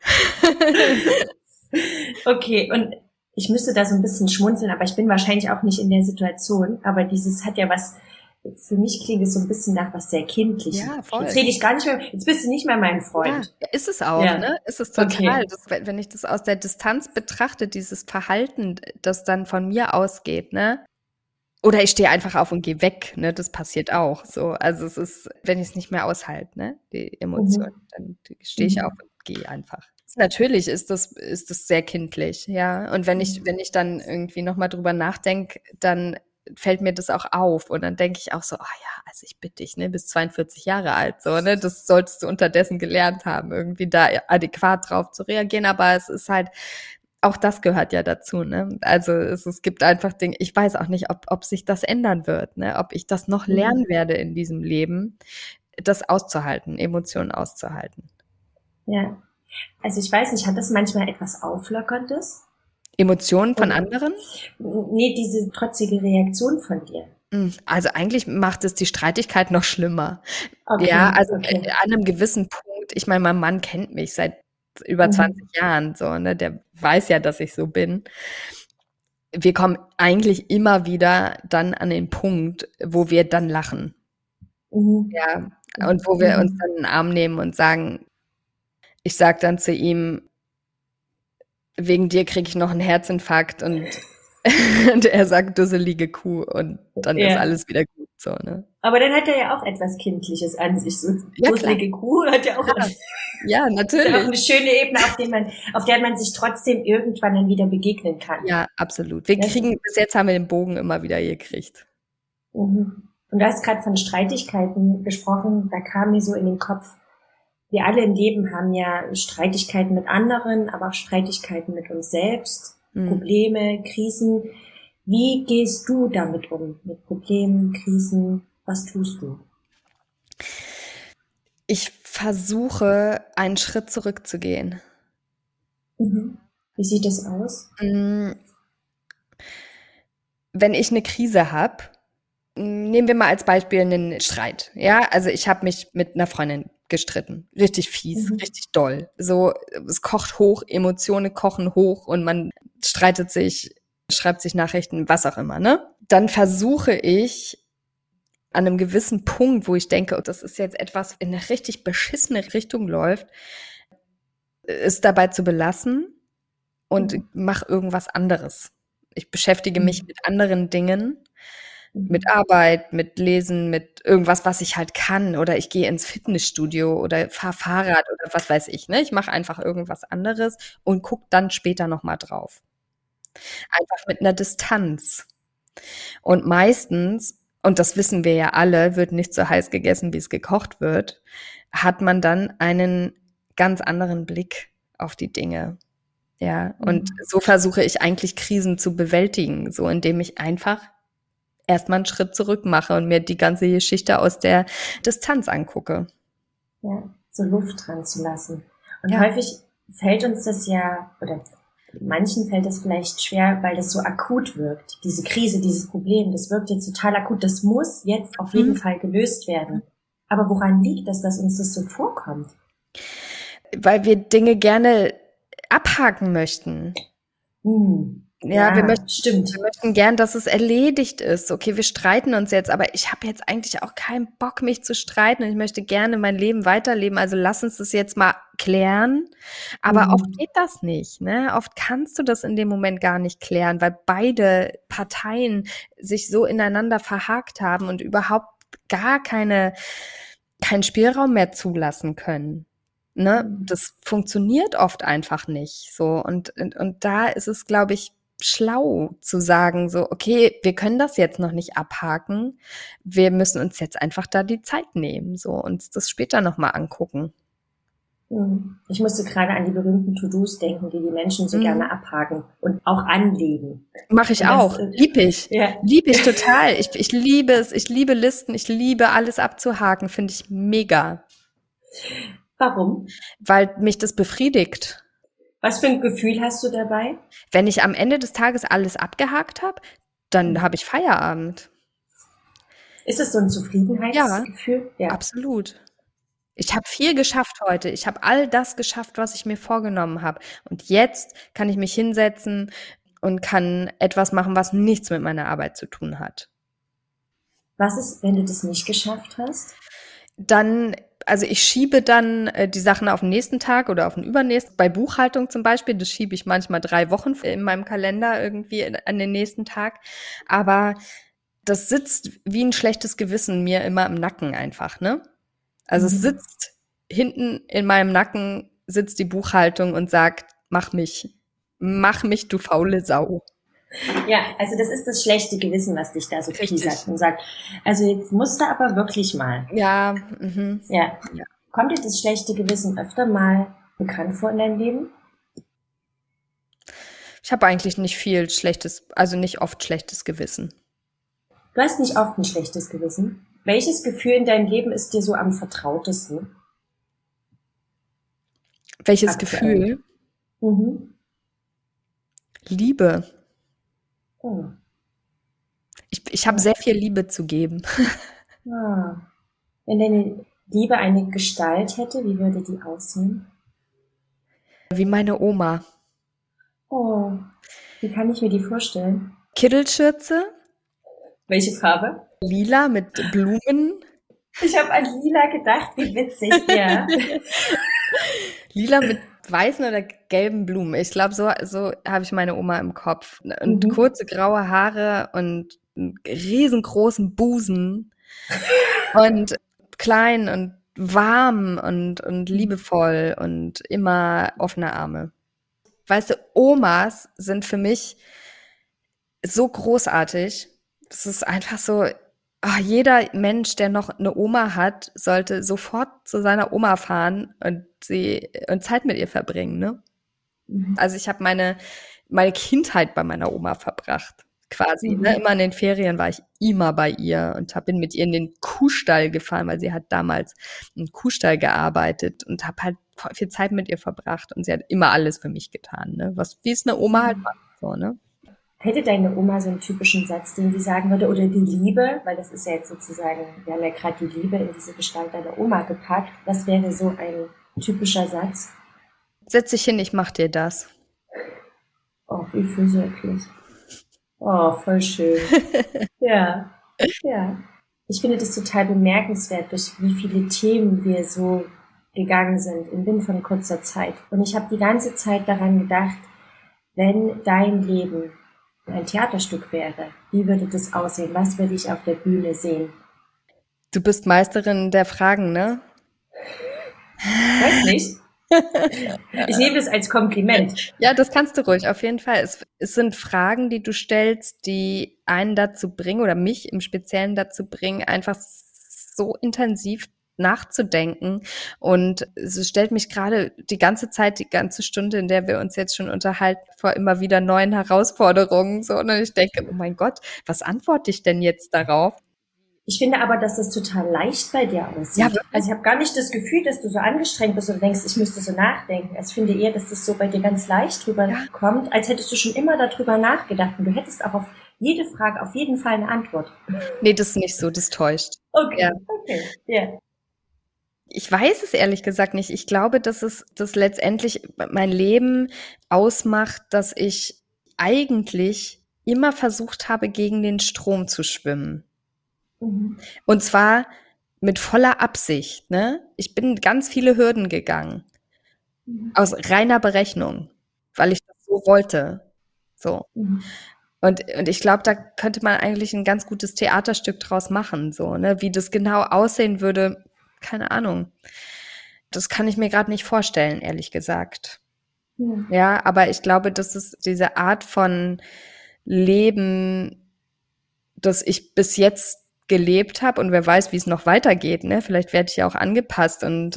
Okay, und ich müsste da so ein bisschen schmunzeln, aber ich bin wahrscheinlich auch nicht in der Situation. Aber dieses hat ja was, für mich klingt es so ein bisschen nach was sehr Kindlichem. Ja, Jetzt voll. rede ich gar nicht mehr, jetzt bist du nicht mehr mein Ja, Freund. ist es auch, Ja, ne? Ist es total. okay. Das wenn wenn ich das aus der Distanz betrachte, dieses Verhalten, das dann von mir ausgeht, ne? Oder ich stehe einfach auf und gehe weg, ne? Das passiert auch so. Also, es ist, wenn ich's nicht mehr aushalte, ne, die Emotion, Mhm. dann stehe ich auf Mhm. und gehe einfach. Natürlich ist das ist das sehr kindlich, ja. Und wenn ich Mhm. wenn ich dann irgendwie noch mal drüber nachdenke, dann fällt mir das auch auf und dann denke ich auch so: „Ah ja, also ich bitte dich, ne, bist zweiundvierzig Jahre alt, so, ne? Das solltest du unterdessen gelernt haben, irgendwie da adäquat drauf zu reagieren.“ Aber es ist halt, auch das gehört ja dazu, ne? Also, es es gibt einfach Dinge, ich weiß auch nicht, ob ob sich das ändern wird, ne? Ob ich das noch lernen Mhm. werde in diesem Leben, das auszuhalten, Emotionen auszuhalten. Ja. Also ich weiß nicht, hat das manchmal etwas Auflockerndes? Emotionen von Oder, anderen? nee, diese trotzige Reaktion von dir. Hm, also, eigentlich macht es die Streitigkeit noch schlimmer. Ja, Okay, also, äh, okay. an 'nem gewissen Punkt, ich meine, mein Mann kennt mich seit über zwanzig Mhm. Jahren so, ne? Der weiß ja, dass ich so bin. Wir kommen eigentlich immer wieder dann an den Punkt, wo wir dann lachen. Mhm. Ja, und wo wir uns Mhm. dann in 'n Arm nehmen und sagen, ich sage dann zu ihm: „Wegen dir kriege ich noch 'n Herzinfarkt“, und und er sagt: „Dusselige Kuh“, und dann ist Ja. alles wieder gut so, ne? Aber dann hat er ja auch etwas Kindliches an sich. So Ja, klar. dusselige Kuh hat ja auch, Ja, ja, ist ja auch natürlich. eine schöne Ebene, auf der man, auf der man sich trotzdem irgendwann dann wieder begegnen kann. Ja, absolut. Wir Das, kriegen bis jetzt haben wir den Bogen immer wieder gekriegt. mhm. Und du hast gerade von Streitigkeiten gesprochen, da kam mir so in den Kopf, wir alle im Leben haben ja Streitigkeiten mit anderen, aber auch Streitigkeiten mit uns selbst, Mhm. Probleme, Krisen. Wie gehst du damit um? Mit Problemen, Krisen? Was tust du? Ich versuche, einen Schritt zurückzugehen. Mhm. Wie sieht das aus? Hm, wenn ich 'ne Krise habe, hm, nehmen wir mal als Beispiel 'nen Streit, ja? Also, ich habe mich mit 'ner Freundin gestritten, richtig fies, Mhm. richtig doll. So, es kocht hoch, Emotionen kochen hoch und man streitet sich, schreibt sich Nachrichten, was auch immer, ne? Dann versuche ich an 'nem gewissen Punkt, wo ich denke: „Oh, das ist jetzt etwas in 'ne richtig beschissene Richtung läuft“, es dabei zu belassen und Mhm. mache irgendwas anderes. Ich beschäftige mich Mhm. mit anderen Dingen, mit Mhm. Arbeit, mit Lesen, mit irgendwas, was ich halt kann, oder ich gehe ins Fitnessstudio oder fahre Fahrrad oder was weiß ich, ne? Ich mache einfach irgendwas anderes und gucke dann später noch mal drauf. Einfach mit 'ner Distanz. Und meistens, und das wissen wir ja alle, wird nicht so heiß gegessen, wie's gekocht wird, hat man dann einen ganz anderen Blick auf die Dinge. Ja, und Mhm. so versuche ich eigentlich Krisen zu bewältigen, so indem ich einfach erst mal 'n Schritt zurück mache und mir die ganze Geschichte aus der Distanz angucke. Ja, so Luft dran zu lassen. Und Ja. häufig fällt uns das ja, oder manchen fällt das vielleicht schwer, weil das so akut wirkt. Diese Krise, dieses Problem, das wirkt jetzt total akut. Das muss jetzt auf jeden Mhm. Fall gelöst werden. Aber woran liegt das, dass uns das so vorkommt? Weil wir Dinge gerne abhaken möchten. Hm. Ja, wir Ja, möchten, stimmt. wir möchten gern, dass es erledigt ist. Okay, wir streiten uns jetzt, aber ich habe jetzt eigentlich auch keinen Bock, mich zu streiten und ich möchte gerne mein Leben weiterleben. Also lass uns das jetzt mal klären. Aber Mhm. oft geht das nicht, ne? Oft kannst du das in dem Moment gar nicht klären, weil beide Parteien sich so ineinander verhakt haben und überhaupt gar keine, keinen Spielraum mehr zulassen können. Ne? Das funktioniert oft einfach nicht so. Und, und, und da ist es, glaube ich, schlau zu sagen, so, okay, wir können das jetzt noch nicht abhaken. Wir müssen uns jetzt einfach da die Zeit nehmen, so, uns das später nochmal angucken. Mhm. Ich musste gerade an die berühmten To-Dos denken, die die Menschen so Mhm. gerne abhaken und auch anlegen. Mache ich Und das, auch. äh, Lieb ich. Ja. Lieb ich total. Ich, ich liebe es. Ich liebe Listen. Ich liebe alles abzuhaken. Finde ich mega. Warum? Weil mich das befriedigt. Was für ein Gefühl hast du dabei? Wenn ich am Ende des Tages alles abgehakt habe, dann habe ich Feierabend. Ist es so ein Zufriedenheitsgefühl? Ja, absolut. Ich habe viel geschafft heute. Ich habe all das geschafft, was ich mir vorgenommen habe. Und jetzt kann ich mich hinsetzen und kann etwas machen, was nichts mit meiner Arbeit zu tun hat. Was ist, wenn du das nicht geschafft hast? Dann, also ich schiebe dann äh, die Sachen auf den nächsten Tag oder auf den übernächsten. Bei Buchhaltung zum Beispiel, das schiebe ich manchmal drei Wochen in meinem Kalender irgendwie in, an den nächsten Tag. Aber das sitzt wie ein schlechtes Gewissen mir immer im Nacken einfach, ne? Also Mhm. es sitzt hinten in meinem Nacken, sitzt die Buchhaltung und sagt, mach mich, mach mich, du faule Sau. Ja, also das ist das schlechte Gewissen, was dich da so Richtig. piesert und sagt, also jetzt musst du aber wirklich mal. Ja, mhm. Ja. Ja. Kommt dir das schlechte Gewissen öfter mal bekannt vor in deinem Leben? Ich habe eigentlich nicht viel schlechtes, also nicht oft schlechtes Gewissen. Du hast nicht oft ein schlechtes Gewissen. Welches Gefühl in deinem Leben ist dir so am vertrautesten? Welches Aktuell. Gefühl? Mhm. Liebe. Oh. Ich, ich habe sehr viel Liebe zu geben. Ah. Wenn deine Liebe eine Gestalt hätte, wie würde die aussehen? Wie meine Oma. Oh, wie kann ich mir die vorstellen? Kittelschürze, Welche Farbe? lila mit Blumen. Ich habe an Lila gedacht, wie witzig, ja. Lila mit weißen oder gelben Blumen. Ich glaube, so, so habe ich meine Oma im Kopf. Und Mhm. kurze graue Haare und einen riesengroßen Busen und klein und warm und, und liebevoll und immer offene Arme. Weißt du, Omas sind für mich so großartig. Das ist einfach so, ah, jeder Mensch, der noch eine Oma hat, sollte sofort zu seiner Oma fahren und sie und Zeit mit ihr verbringen, ne? Mhm. Also ich habe meine meine Kindheit bei meiner Oma verbracht, quasi. Mhm. Ne? Immer in den Ferien war ich immer bei ihr und hab, bin mit ihr in den Kuhstall gefahren, weil sie hat damals im Kuhstall gearbeitet und habe halt voll viel Zeit mit ihr verbracht und sie hat immer alles für mich getan, ne? Was wie es eine Oma halt macht, so, ne? Hätte deine Oma so einen typischen Satz, den sie sagen würde, oder die Liebe, weil das ist ja jetzt sozusagen, wir haben ja gerade die Liebe in diese Gestalt deiner Oma gepackt. Was wäre so ein typischer Satz? Setz dich hin, ich mach dir das. Oh, wie fürsorglich. Oh, voll schön. Ja, ja. Ich finde das total bemerkenswert, durch wie viele Themen wir so gegangen sind in binnen von kurzer Zeit. Und ich habe die ganze Zeit daran gedacht, wenn dein Leben ein Theaterstück wäre, wie würde das aussehen? Was würde ich auf der Bühne sehen? Du bist Meisterin der Fragen, ne? Weiß nicht. Ich nehme das als Kompliment. Ja, das kannst du ruhig, auf jeden Fall. Es, es sind Fragen, die du stellst, die einen dazu bringen, oder mich im Speziellen dazu bringen, einfach so intensiv nachzudenken. Und es stellt mich gerade die ganze Zeit, die ganze Stunde, in der wir uns jetzt schon unterhalten, vor immer wieder neuen Herausforderungen. So, und ich denke, oh mein Gott, was antworte ich denn jetzt darauf? Ich finde aber, dass das total leicht bei dir aussieht. Ja, wirklich? Also ich habe gar nicht das Gefühl, dass du so angestrengt bist und denkst, ich müsste so nachdenken. Also ich finde eher, dass das so bei dir ganz leicht drüber Ja. kommt, als hättest du schon immer darüber nachgedacht. Und du hättest auch auf jede Frage auf jeden Fall eine Antwort. Nee, das ist nicht so, das täuscht. Okay, Ja. okay, ja. Ich weiß es ehrlich gesagt nicht. Ich glaube, dass es das letztendlich mein Leben ausmacht, dass ich eigentlich immer versucht habe, gegen den Strom zu schwimmen. Mhm. Und zwar mit voller Absicht, ne? Ich bin ganz viele Hürden gegangen. Mhm. Aus reiner Berechnung, weil ich das so wollte. So. Mhm. Und, und ich glaube, da könnte man eigentlich ein ganz gutes Theaterstück draus machen, so, ne? Wie das genau aussehen würde, keine Ahnung. Das kann ich mir gerade nicht vorstellen, ehrlich gesagt. Mhm. Ja, aber ich glaube, das ist diese Art von Leben, das ich bis jetzt gelebt habe, und wer weiß, wie es noch weitergeht, ne? Vielleicht werde ich ja auch angepasst und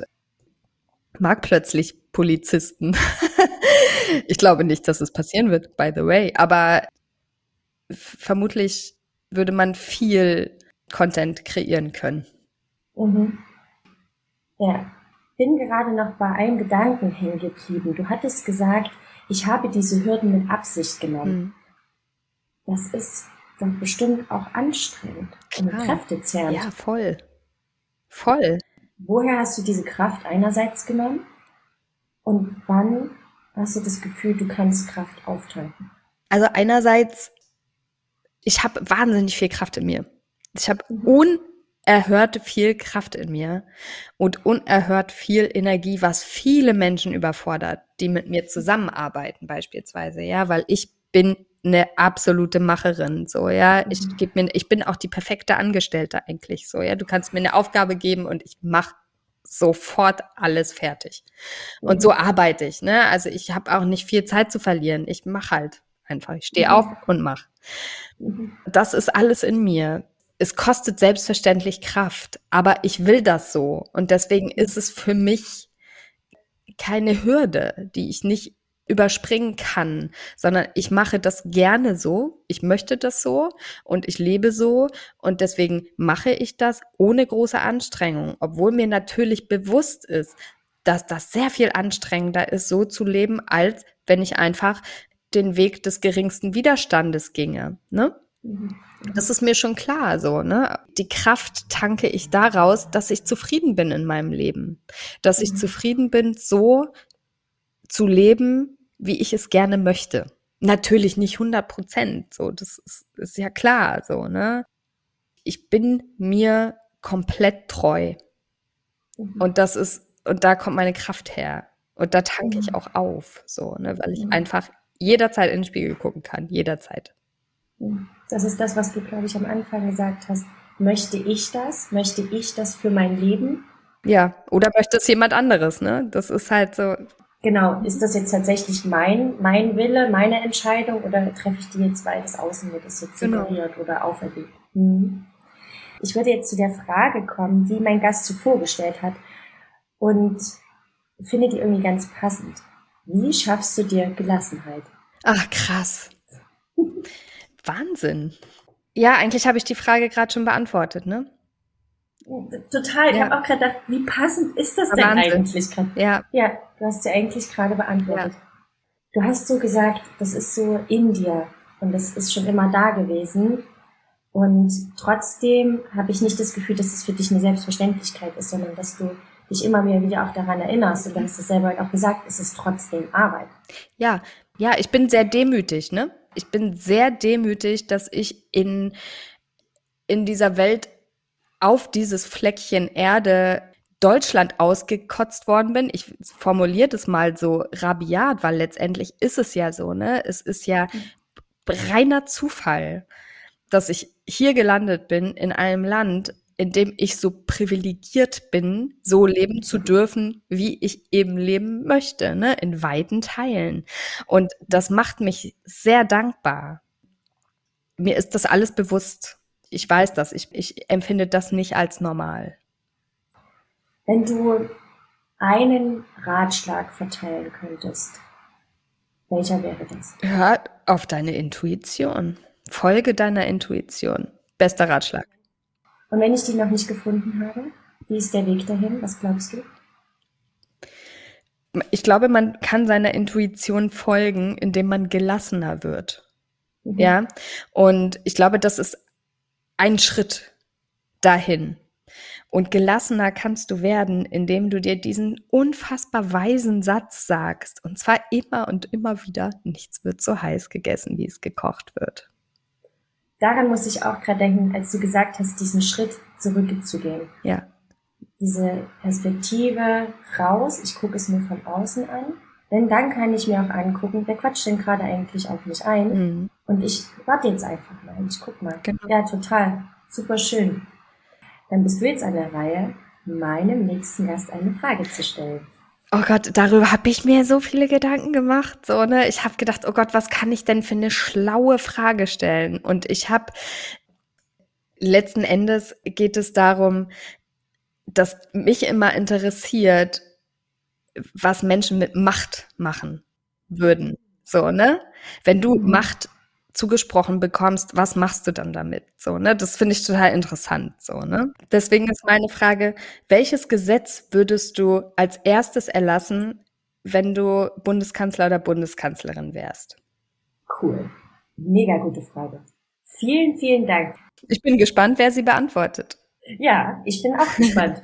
mag plötzlich Polizisten. Ich glaube nicht, dass es passieren wird, by the way, aber f- vermutlich würde man viel Content kreieren können. Mhm. Ja, bin gerade noch bei einem Gedanken hängen geblieben. Du hattest gesagt, ich habe diese Hürden mit Absicht genommen. Mhm. Das ist doch bestimmt auch anstrengend und Klar. kräftezehrend. Ja, voll. Voll. Woher hast du diese Kraft einerseits genommen und wann hast du das Gefühl, du kannst Kraft auftanken? Also einerseits, ich habe wahnsinnig viel Kraft in mir. Ich habe Mhm. unerhört viel Kraft in mir und unerhört viel Energie, was viele Menschen überfordert, die mit mir zusammenarbeiten beispielsweise, ja, weil ich bin eine absolute Macherin, so, ja, ich Mhm. gebe mir, ich bin auch die perfekte Angestellte eigentlich, so, ja, du kannst mir eine Aufgabe geben und ich mache sofort alles fertig. Und so Mhm. arbeite ich, ne? Also ich habe auch nicht viel Zeit zu verlieren. Ich mache halt einfach. Ich stehe Mhm. auf und mache. Mhm. Das ist alles in mir. Es kostet selbstverständlich Kraft, aber ich will das so. Und deswegen ist es für mich keine Hürde, die ich nicht überspringen kann, sondern ich mache das gerne so, ich möchte das so und ich lebe so und deswegen mache ich das ohne große Anstrengung, obwohl mir natürlich bewusst ist, dass das sehr viel anstrengender ist, so zu leben, als wenn ich einfach den Weg des geringsten Widerstandes ginge, ne? Mhm. Das ist mir schon klar, so, ne? Die Kraft tanke ich daraus, dass ich zufrieden bin in meinem Leben. Dass ich Mhm. zufrieden bin, so zu leben, wie ich es gerne möchte. Natürlich nicht hundert Prozent, so, das ist, ist ja klar, so, ne? Ich bin mir komplett treu. Mhm. Und das ist, und da kommt meine Kraft her. Und da tanke ich Mhm. auch auf, so, ne? Weil ich Mhm. einfach jederzeit in den Spiegel gucken kann, jederzeit. Mhm. Das ist das, was du, glaube ich, am Anfang gesagt hast. Möchte ich das? Möchte ich das für mein Leben? Ja, oder möchte es jemand anderes, ne? Das ist halt so. Genau, ist das jetzt tatsächlich mein, mein Wille, meine Entscheidung oder treffe ich die jetzt, weil das Außen mir das jetzt Genau. suggeriert oder auferlegt? Mhm. Ich würde jetzt zu der Frage kommen, die mein Gast zuvor gestellt hat und finde die irgendwie ganz passend. Wie schaffst du dir Gelassenheit? Ach, krass. Wahnsinn. Ja, eigentlich habe ich die Frage gerade schon beantwortet, ne? Total, ich Ja. habe auch gerade gedacht, wie passend ist das denn Wahnsinn. eigentlich gerade? Ja, Ja, du hast sie eigentlich gerade beantwortet. Du hast so gesagt, das ist so in dir und das ist schon immer da gewesen. Und trotzdem habe ich nicht das Gefühl, dass es für dich eine Selbstverständlichkeit ist, sondern dass du dich immer mehr wieder auch daran erinnerst. Und du hast es selber halt auch gesagt, es ist trotzdem Arbeit. ja, ja, ich bin sehr demütig, ne? Ich bin sehr demütig, dass ich in, in dieser Welt auf dieses Fleckchen Erde Deutschland ausgekotzt worden bin. Ich formuliere das mal so rabiat, weil letztendlich ist es ja so, ne? Es ist ja reiner Zufall, dass ich hier gelandet bin in einem Land, in dem ich so privilegiert bin, so leben zu dürfen, wie ich eben leben möchte, ne? In weiten Teilen. Und das macht mich sehr dankbar. Mir ist das alles bewusst. Ich weiß das. Ich, ich empfinde das nicht als normal. Wenn du einen Ratschlag verteilen könntest, welcher wäre das? Hör auf deine Intuition. Folge deiner Intuition. Bester Ratschlag. Und wenn ich die noch nicht gefunden habe, wie ist der Weg dahin? Was glaubst du? Ich glaube, man kann seiner Intuition folgen, indem man gelassener wird. Mhm. Ja. Und ich glaube, das ist ein Schritt dahin. Und gelassener kannst du werden, indem du dir diesen unfassbar weisen Satz sagst. Und zwar immer und immer wieder, nichts wird so heiß gegessen, wie es gekocht wird. Daran muss ich auch gerade denken, als du gesagt hast, diesen Schritt zurückzugehen. Ja. Diese Perspektive raus, ich gucke es mir von außen an. Denn dann kann ich mir auch angucken, wer quatscht denn gerade eigentlich auf mich ein? Mhm. Und ich warte jetzt einfach mal, ich guck mal. Genau. Ja, total. Super schön. Dann bist du jetzt an der Reihe, meinem nächsten Gast eine Frage zu stellen. Oh Gott, darüber habe ich mir so viele Gedanken gemacht. So, ne? Ich habe gedacht, oh Gott, was kann ich denn für eine schlaue Frage stellen? Und ich habe, letzten Endes geht es darum, dass mich immer interessiert, was Menschen mit Macht machen würden. So, ne? Wenn du mhm. Macht zugesprochen bekommst, was machst du dann damit? So, ne? Das finde ich total interessant, so, ne? Deswegen ist meine Frage, welches Gesetz würdest du als erstes erlassen, wenn du Bundeskanzler oder Bundeskanzlerin wärst? Cool. Mega gute Frage. Vielen, vielen Dank. Ich bin gespannt, wer sie beantwortet. Ja, ich bin auch gespannt.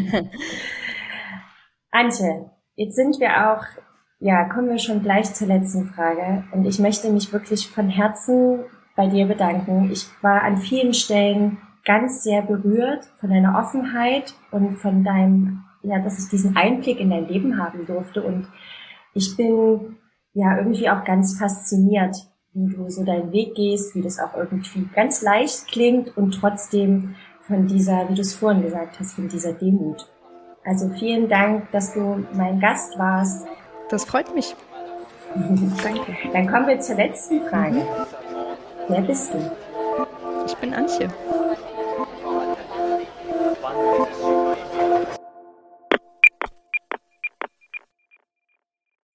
Antje, jetzt sind wir auch Ja, kommen wir schon gleich zur letzten Frage. Und ich möchte mich wirklich von Herzen bei dir bedanken. Ich war an vielen Stellen ganz sehr berührt von deiner Offenheit und von deinem, ja, dass ich diesen Einblick in dein Leben haben durfte. Und ich bin ja irgendwie auch ganz fasziniert, wie du so deinen Weg gehst, wie das auch irgendwie ganz leicht klingt und trotzdem von dieser, wie du es vorhin gesagt hast, von dieser Demut. Also vielen Dank, dass du mein Gast warst. Das freut mich. Danke. Dann kommen wir zur letzten Frage. Mhm. Wer bist du? Ich bin Antje.